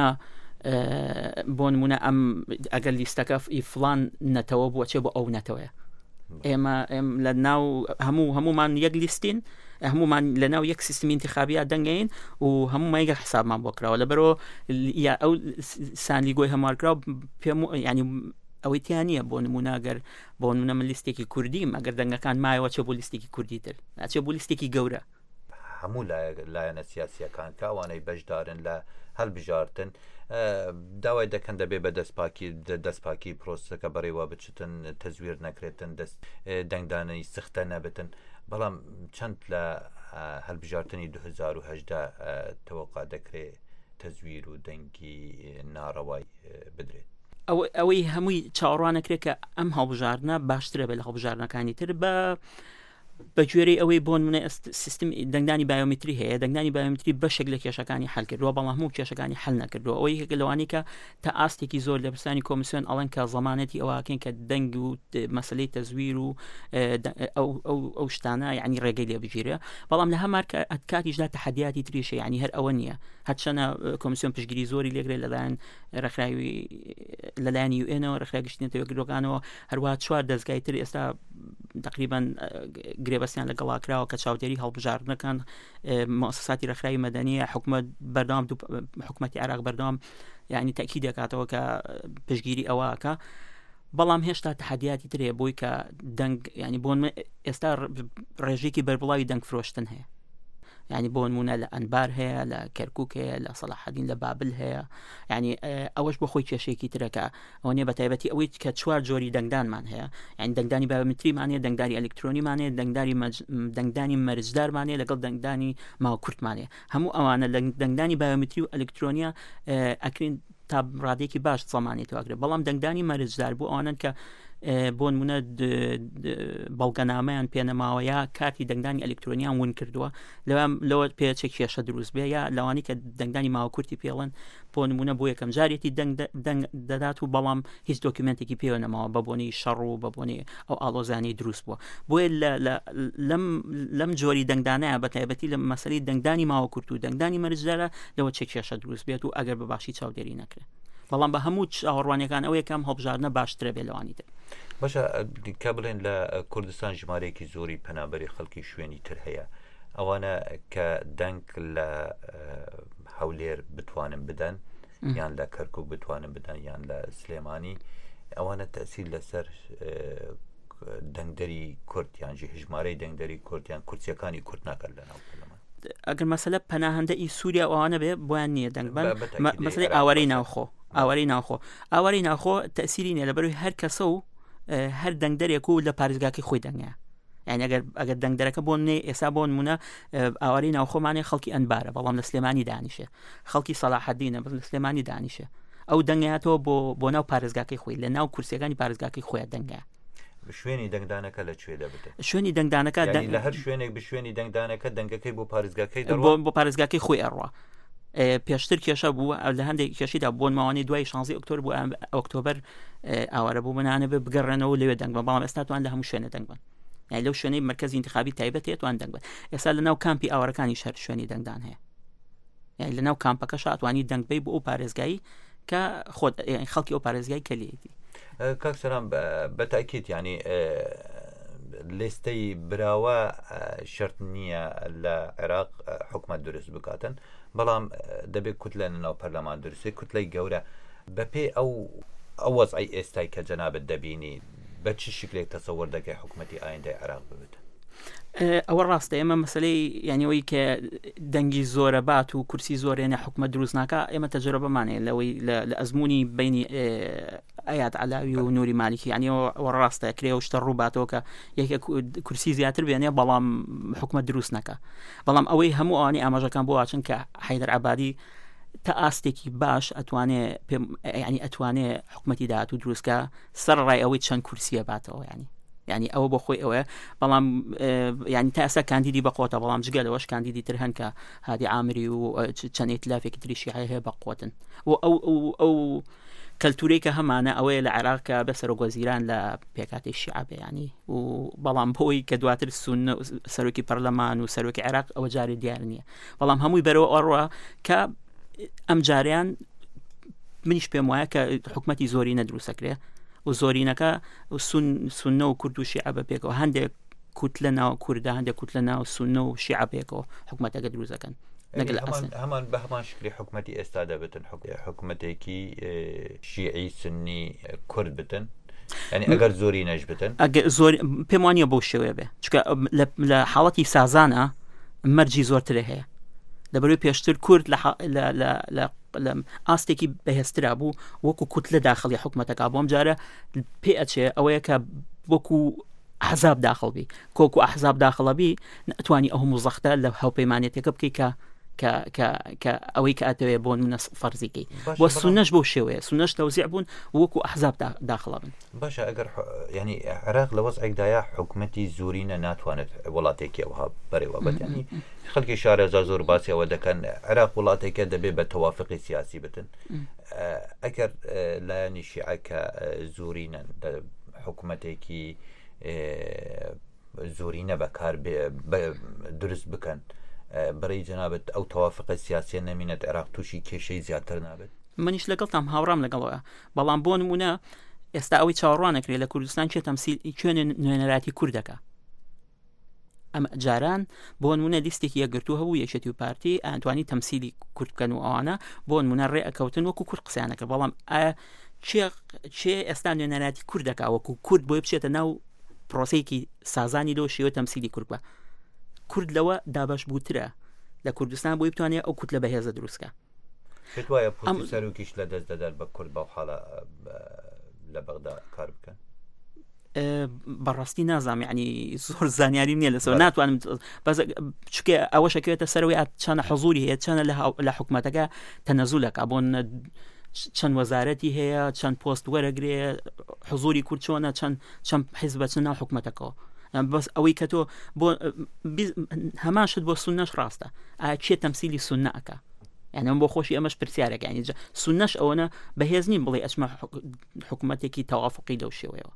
نمونە ئەم ئەگەر لیستەکە فڵان نەتەوە بۆچێ بۆ ئەو نەتەوەیە ئێمە لە ناو هەمومان یەک لیستین هەمومان لە ناو یەک سیستمی انتخابیە دەنگین و هەموو یەک حسابمان بۆ کراوە لەبەرەوە ئەو ساندی گۆی هەموارکراو پێم ینی ئەوەی تیان نییە بۆ نموناگەر بۆ نمونە من لیستێکی کوردیم ئەگەر دەنگەکان مایەوە چێ بۆ لیستێکی کوردی تر ئەچێ بۆ لیستێکی گەورە هەموو لایەنە سیاسیەکان کاوانەی بەشدارن لە هەڵبژاردن داوای دەکەن دەبێ بە دەستپاکی پرۆسەکە بەڕێوە بچتن تەزویر نەکرێتن دەنگدانەی سختە نەبتن بەڵام چەند لە هەڵبژاردننی 2010 تەوەقع دەکرێت تەزویر و دەنگی ناڕەوای بدرێت ئەوەی هەمووی چاوەڕوانەکرێت کە ئەم هەڵبژاردنە باشترە بێت لە هەڵبژاردنەکانی تر بە گوێرەی ئەوەی بۆ منە سیستم دەنگدانی بایۆمتری هەیە دەنگدانی بایۆمتری بەشێک لە کێشەکانی حل کردووە بەڵام هەموو کێشەکانی حل نەکردووە ئەوەی لەوانی کە تا ئاستێکی زۆر لە پرسانی کۆمیسیۆن ئەڵەن کە زەمانەتی ئەوواکەن کە دەنگ و مەسلەی تەزویر و ئەو شتانە یعنی ڕێگەی لێ بگیرە بەڵام لە هەمار کاتیشدا تەحەدیاتی تریشە ینی هەر ئەوە نییە هەرچەنە کۆمیسیۆن پشتگیری زۆری لێگرێت لەلایەن ڕێکخراوی لەلایەن یوئێنەوە ڕێکخراوی گشتنەوە گرۆکانەوە هەروە چوار دەستگای تر ئێستا تقریبا گرێبەستیان لەگەڵاکراوە کە چاودێری هەڵبژاردنەکان مؤسساتی ڕێکخراوی مەدەنیە حکوومەتی عێراق بەردەوام یعنی تاکید دەکاتەوە کە پشتگیری ئەوەکە بەڵام هێشتا تەحەدیاتی ترێ بۆی کە دەنگ ینی بۆ ئێستا ڕێژێکی بەربڵاوی دەنگ فرۆشتن هەیە ینی بۆ نمونە لە ئەنبار هەیە لە کەرکووک هەیە لە سەلاحەدین لە بابل هەیە ینی ئەوەش بۆ خۆی کێشێکی ترەکە ئەوە نیە بە تایبەتی ئەوەی کە چوار جۆری دەنگدانمان هەیە یعنی دەنگدانی بایۆمتریمانەیە دەنگداری ئەلکترۆنیمانەیە دەنگدانی مەرجدارمانەیە لەگەڵ دەنگدانی ماوەکورتمانەیە هەموو ئەوانە لە دەنگدانی بایۆمتری و ئەلکترۆنیا ئەکرین تا ڕادێکی باش زەمانێتەوەگرێت بەڵام دەنگدانی مەرجدار بوو ئەوانن کە بۆ نمونە بەڵگەنامەیان پێنەماوەیە کارتی دەنگدانی ئەلکترۆنیان ون کردووە لەوە پێچێک کێشە دروست بێ یا لەوانی کە دەنگدانی ماوەکورتی پێڵن بۆ نمونە بۆ یەکەم جارێتی دەنگ دەدات و بەڵام هیچ دۆکیومنتێکی پێوە نەماوە بە بۆنی شەڕ و بە بۆنی ئەو ئاڵۆزانی دروست بووە بۆیە لەم جۆری دەنگدانەیە بە تایبەتی لە مەسەلەی دەنگدانی ماوەکورت و دەنگدانی مەرجدارە لەوە چێک کێشە دروست بێت و ئەگەر بە باشی چاودێری نەکرێت بەڵام بە هەموو چاوەڕوانیەکان ئەو یەکەم هەڵبژاردنە باشترە بێ لەوانی تر باشە کە بڵێن لە کوردستان ژمارەیەکی زۆری پەنابەری خەڵکی شوێنی تر هەیە ئەوانە کە دەنگ لە هەولێر بتوانن بدەن یان لە کەرکووک بتوانن بدەن یان لە سلێمانی ئەوانە تەسیل لەسەر دەنگدەری کورتیانجی هژمارەی دەنگدەری کورتیان کورسیەکانی کورت ناکەن لە ناو ئەگەر مەسەلە پەناهەندەی سووریا ئەوانە بێ بۆیان نییە دەنگبەن مەسەلەی ئاوارەی ئاوارەی ناوخۆ تەسیری نیە لەبەروی هەر کەسە و هەر دەنگدەرێک و لە پارێزگاکەی خۆی دەنگە یعنی ئەگەر دەنگدەرەکە بۆ نێ ئێستا بۆ نمونە ئاوارەی ناوخۆمانێ خەڵکی ئەنبارە بەڵام لە سلێمانی دانیشە خەڵکی سەلاحەدینە لە سلێمانی دانیشە ئەو دەنگەیەتەوە بۆ ناو پارێزگاکەی خۆی لە ناو کورسیەکانی پارێزگاکەی خۆیان دەنگە شوێنی دەنگدانەکە لەکوێ دەبێت شوێنی دەنگدانەکە لە هەر شوێنێک بشوێنی دەنگدانەکە دەنگەکەی بۆ پارێزگاکەی بۆ پارێزگاکەی خۆی ئەڕوا پێشتر کێشە بوو لە هەندێک کێشیدا بۆن ماوانی دوای 16 ئۆکتۆبر بوو ئۆکتۆبر ئاوارە بوو منانە بگەڕێنەوە لەوێ دەنگ بە بەڵام ئێستا توان لە هەموو شوێنە دەنگ بن یعنی لەو شوێنەی مرکزی انتخابی تایبەت هەیە توان دەنگ بن ئێستا لە ناو کامپی ئاوارەکانی شەر شوێنی دەنگدان هەیە یعنی لە ناو کامپەکە شاتوانی دەنگ بی بۆ ئەو پارێزگایی کە خەڵکی ئەو پارێزگای کەلێتی کاک سەلام بەتاکید ینی لێستەی براوە شەرت نییە لە عێراق حکومەت دروست بکاتن بەڵام دەبێت کوتلە ناو پەرلەمان دروستێ کوتلەی گەورە بەپێ ئەو وەزعی ئێستای کە جەنابەت دەبینی بە چی شکلێک تەسەوەر دەکەی حکومەتی ئایندەی عێراق ببێت ئەوە ڕاستە ئێمە مەسلەی یانیەوەی کە دەنگی زۆرە بات و کورسی زۆرێنە حکومە دروست ناکە ئێمە تەجربەمانەیە لەوەی لە ئەزمموی بینی ئايات علاوی و نوری مالکی ینیەوە ڕاستە کرێ و شتە ڕووباتەوە کە یەکێک کورسی زیاتر بێنێ بەڵام حکومە دروست نەکە بەڵام ئەوەی هەموو ئەوانی ئاماژەکان بۆ واچن کە حەیدەر عەبادی تا ئاستێکی باش ئەتوانێ حکومەتی داهات و دروستکە سەر ڕای ئەوەی چەند کورسیە باتەوە ینی ئەوە بۆ خۆی ئەوەیە بەڵام ینی تا ئێستا کاندیدی بەقۆتە بەڵام جگە لەوەش کاندیدی تر هەن کە هادی عامری و چەند ئیتلافێکی تریشی هەیە بەقۆتن و ئەو کەلتورەی کە هەمانە ئەوەیە لە عێراقکە بەسەر و گۆزیران لە پێکاتی شیعە ینی و بەڵام بۆی کە دواتر سەرۆکی پەرلەمان و سەرۆکی عێراق ئەوە جاری دیار نییە بەڵام هەمووی بەرەوە ئەڕوە کە ئەم جاریان منیش پێم وایە کە حکومەتی زۆری نەدروستەکرێ و زۆرینەکە سونە و کورد و شیعە بە پێکەوە هەندێک کوت لە ناو کوردە هەندێک کوت لە ناو سونە و شیعە پێکەوە حکومەتەکە دروستەکەن هەمان بە هەمان شکلی حکومەتی ئێستا دەبێتن حکومەتێکی شیعی سنی کورد بتن ینی ئەگەر زۆری نەش بتن پێم وانیە بۆ شێوەیە بێ چکە لە حاڵەتی سازانە مەرجی زۆرترە هەیە لەبەروی پێشتر کورد لە ئاستێکی بەهێزترا بوو وەکو کوت لە داخلی حکومەتەکە بۆم جارە پێ ئەچێ ئەوەیە کە وەکو حەزاب داخڵ بی کۆکو ئەحزاب داخڵە بی نەتوانی ئەو مزەختە لە هاوپەیمانێتێکە بکەی کە ئەوەی کە ئاتەوێ بۆ منە فەرزیکەی بۆ سونەش بۆ شێوەیە سونەش تەوزیع بوون وەکو ئەحزاب داخڵە بن باشە ئەگەر ینی عێراق لە وەزعێکدایە حکومەتی زورینە ناتوانێت وڵاتێکی ئەوها بەرەوە بەتەنی خەڵکی شارەزا زۆر باسیەوە دەکەن عێراق وڵاتێکە دەبێت بە تەوافقی سیاسی بتن ئەگەر لایەنی شیعەکە زورینە حکومەتێکی زۆرینە بەکار دروست بکەن بەڕێی جەنابەت ئەو تەوافقە سیاسیە نەمینێت عێراق تووشی کێشەی زیاتر نابێت منیش لەگەڵتام هاوڕام لەگەڵەوە بەڵام بۆ نمونە ئێستا ئەوەی چاوەڕوانەکرێت لە کوردستان چێ تەمسیل کوێنە نوێنەراتی کوردەکە ئەمە جاران بۆ نمونە لیستێکی یەکگرتووە هەبوو یەکێتی و پارتی ئەتوانی تەمسیلی کورد بکەن و ئەوانە بۆ نمونە ڕێ ئەکەوتن وەکو کورد قسەیانەکە بەڵام چێ ئێستا نوێنەراتی کوردەکە وەکو کورد بۆی بچێتە ناو پرۆسەیەکی سازانی لەوە شێوە تەمسیلی کورد بە کورد لەوە دابش بووترە لە کوردستان بۆی بتوانێت ئەو کوت لە بەهێزە دروستکە پێت وایە پوستی سەرۆکیش لە دەست دەدات بە کورد بەو حاڵە لە بەغدا کار بکەن بەڕاستی نازام ینی زۆر زانیاری نییە لەسەر ناتوانم چکە ئەوە شەکوێتە سەرەوەی چەنە حەزوری هەیە چەنە لە حکومەتەکە تەنەزولەکە بۆن چەند وەزارەتی هەیە چەند پۆست وەرەگرێ حزوری کورد چۆنە چەند حیزبە چ ناو حکومەتەکەەوە بەس ئەوەی کە تۆ بۆ هەمان شت بۆ سونەش ڕاستە ئایا چێ تەمسیلی سونەکە یعنی بۆ خۆشی ئەمەش پرسیارێکە ینی سونەش ئەوەنە بەهێز نیم بڵێ ئەچمە حکومەتێکی تەوافقی لەو شێوەیەوە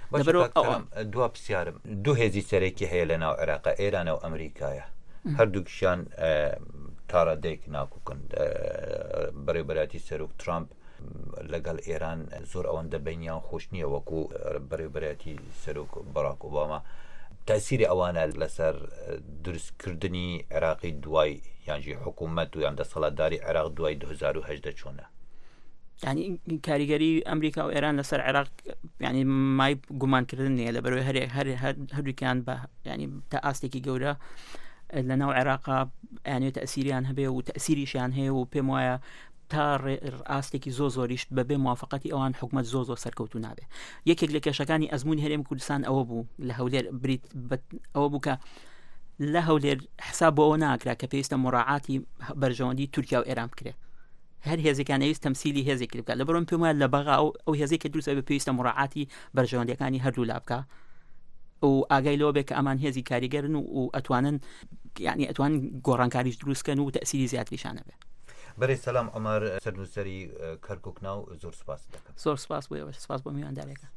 دوا پرسیارم دوو هێزی سەرێکی هەیە لە ناو عێراق ئێرانە و ئەمریکایە هەردووکیشیان تاڕادێک ناکوکن بەڕێوەبەراتی سەرۆک ترامپ لەگەڵ ئێران زۆر ئەوەندە بینیان خۆش نییە وەکو بەڕێوەبەراتی سەرۆک بەراک ئۆباما تاسیری ئەوانە لەسەر دروستکردنی عێراقی دوای یانجی حکوومەت و یان دەسەڵاتداری عێراق دوای 2010 چۆنە ینی کاریگەری ئەمریکا و ئێران لەسەر عێراق ینی مای گومانکردن نیە لە بەرەوەی هەردووکیان بە ینی تا ئاستێکی گەورە لە ناو عێراقا یانێت تەسیریان هەبێ و تەسیریشیان هەیە و پێم وایە تا ئاستێکی زۆریش بەبێ موافقەتی ئەوان حکومەت زۆ سەرکەوتو نابێ یەکێک لە کێشەکانی ئەزمموی هەرێم کوردستان ئەوە بوو لە هەولێر بریت ئەوە بوو کە لە هەولێر حساب بۆ ئەوە ناکرا کە پێویستە مڕاعاتی بەرژەوەندی تورکیا و ئێران بکرێت هەر هێزێکان ئەویست تەمسیلی هێزێکی بکات لە بەرەوەم پێم وایە لە بەغا ئەو هێزێکی دروستە بە پێویستە مڕاعاتی بەرژەوەندەکانی هەردوو لا بکە و ئاگای لەوە بێ کە ئەمان هێزی کاریگەرن و ئەتوانن یعنی ئەتوانن گۆڕانکاریش دروستکەن و تەسیری زیاتریشانە بێ بەرەی سەلام ئەمار سەرنووسەری کەرکووکناو زۆر سپاس دەکەم زۆر سپاس بۆ ئێوە سپاس بۆ میواندارێکە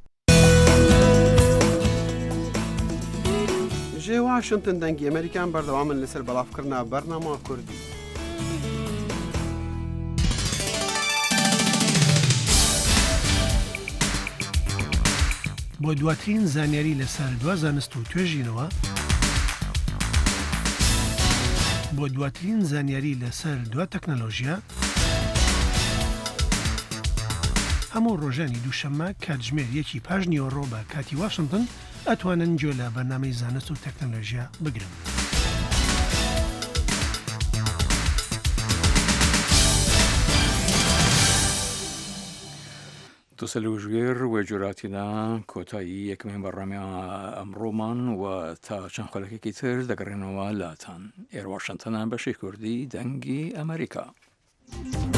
ژێ واشنتن دەنگی ئەمریکان بەردەوامن لەسەر بەڵافکردنا بەرنامە کوردی بۆ دواترین زانیاری لەسەر دوا زانست و توێژینەوە بۆ دواترین زانیاری لەسەر دوا تەکنەلۆژیە هەموو ڕۆژانی دووشەممە کاتژمێر 1 پاش نیوەڕۆ بە کاتی واشنتن ئەتوانن گوێ لە بەرنامەی زانست و تەکنۆلۆژیا بگرن. دوسەلوژگەر وێجووراتینا کۆتایی یەکمین بەڕامیا ئەمڕۆمان و تا چەند خۆلەکێکی تر دەگەڕێنەوە لاتان ئێرە واشنتنە بەشی کوردی دەنگی ئەمریکا.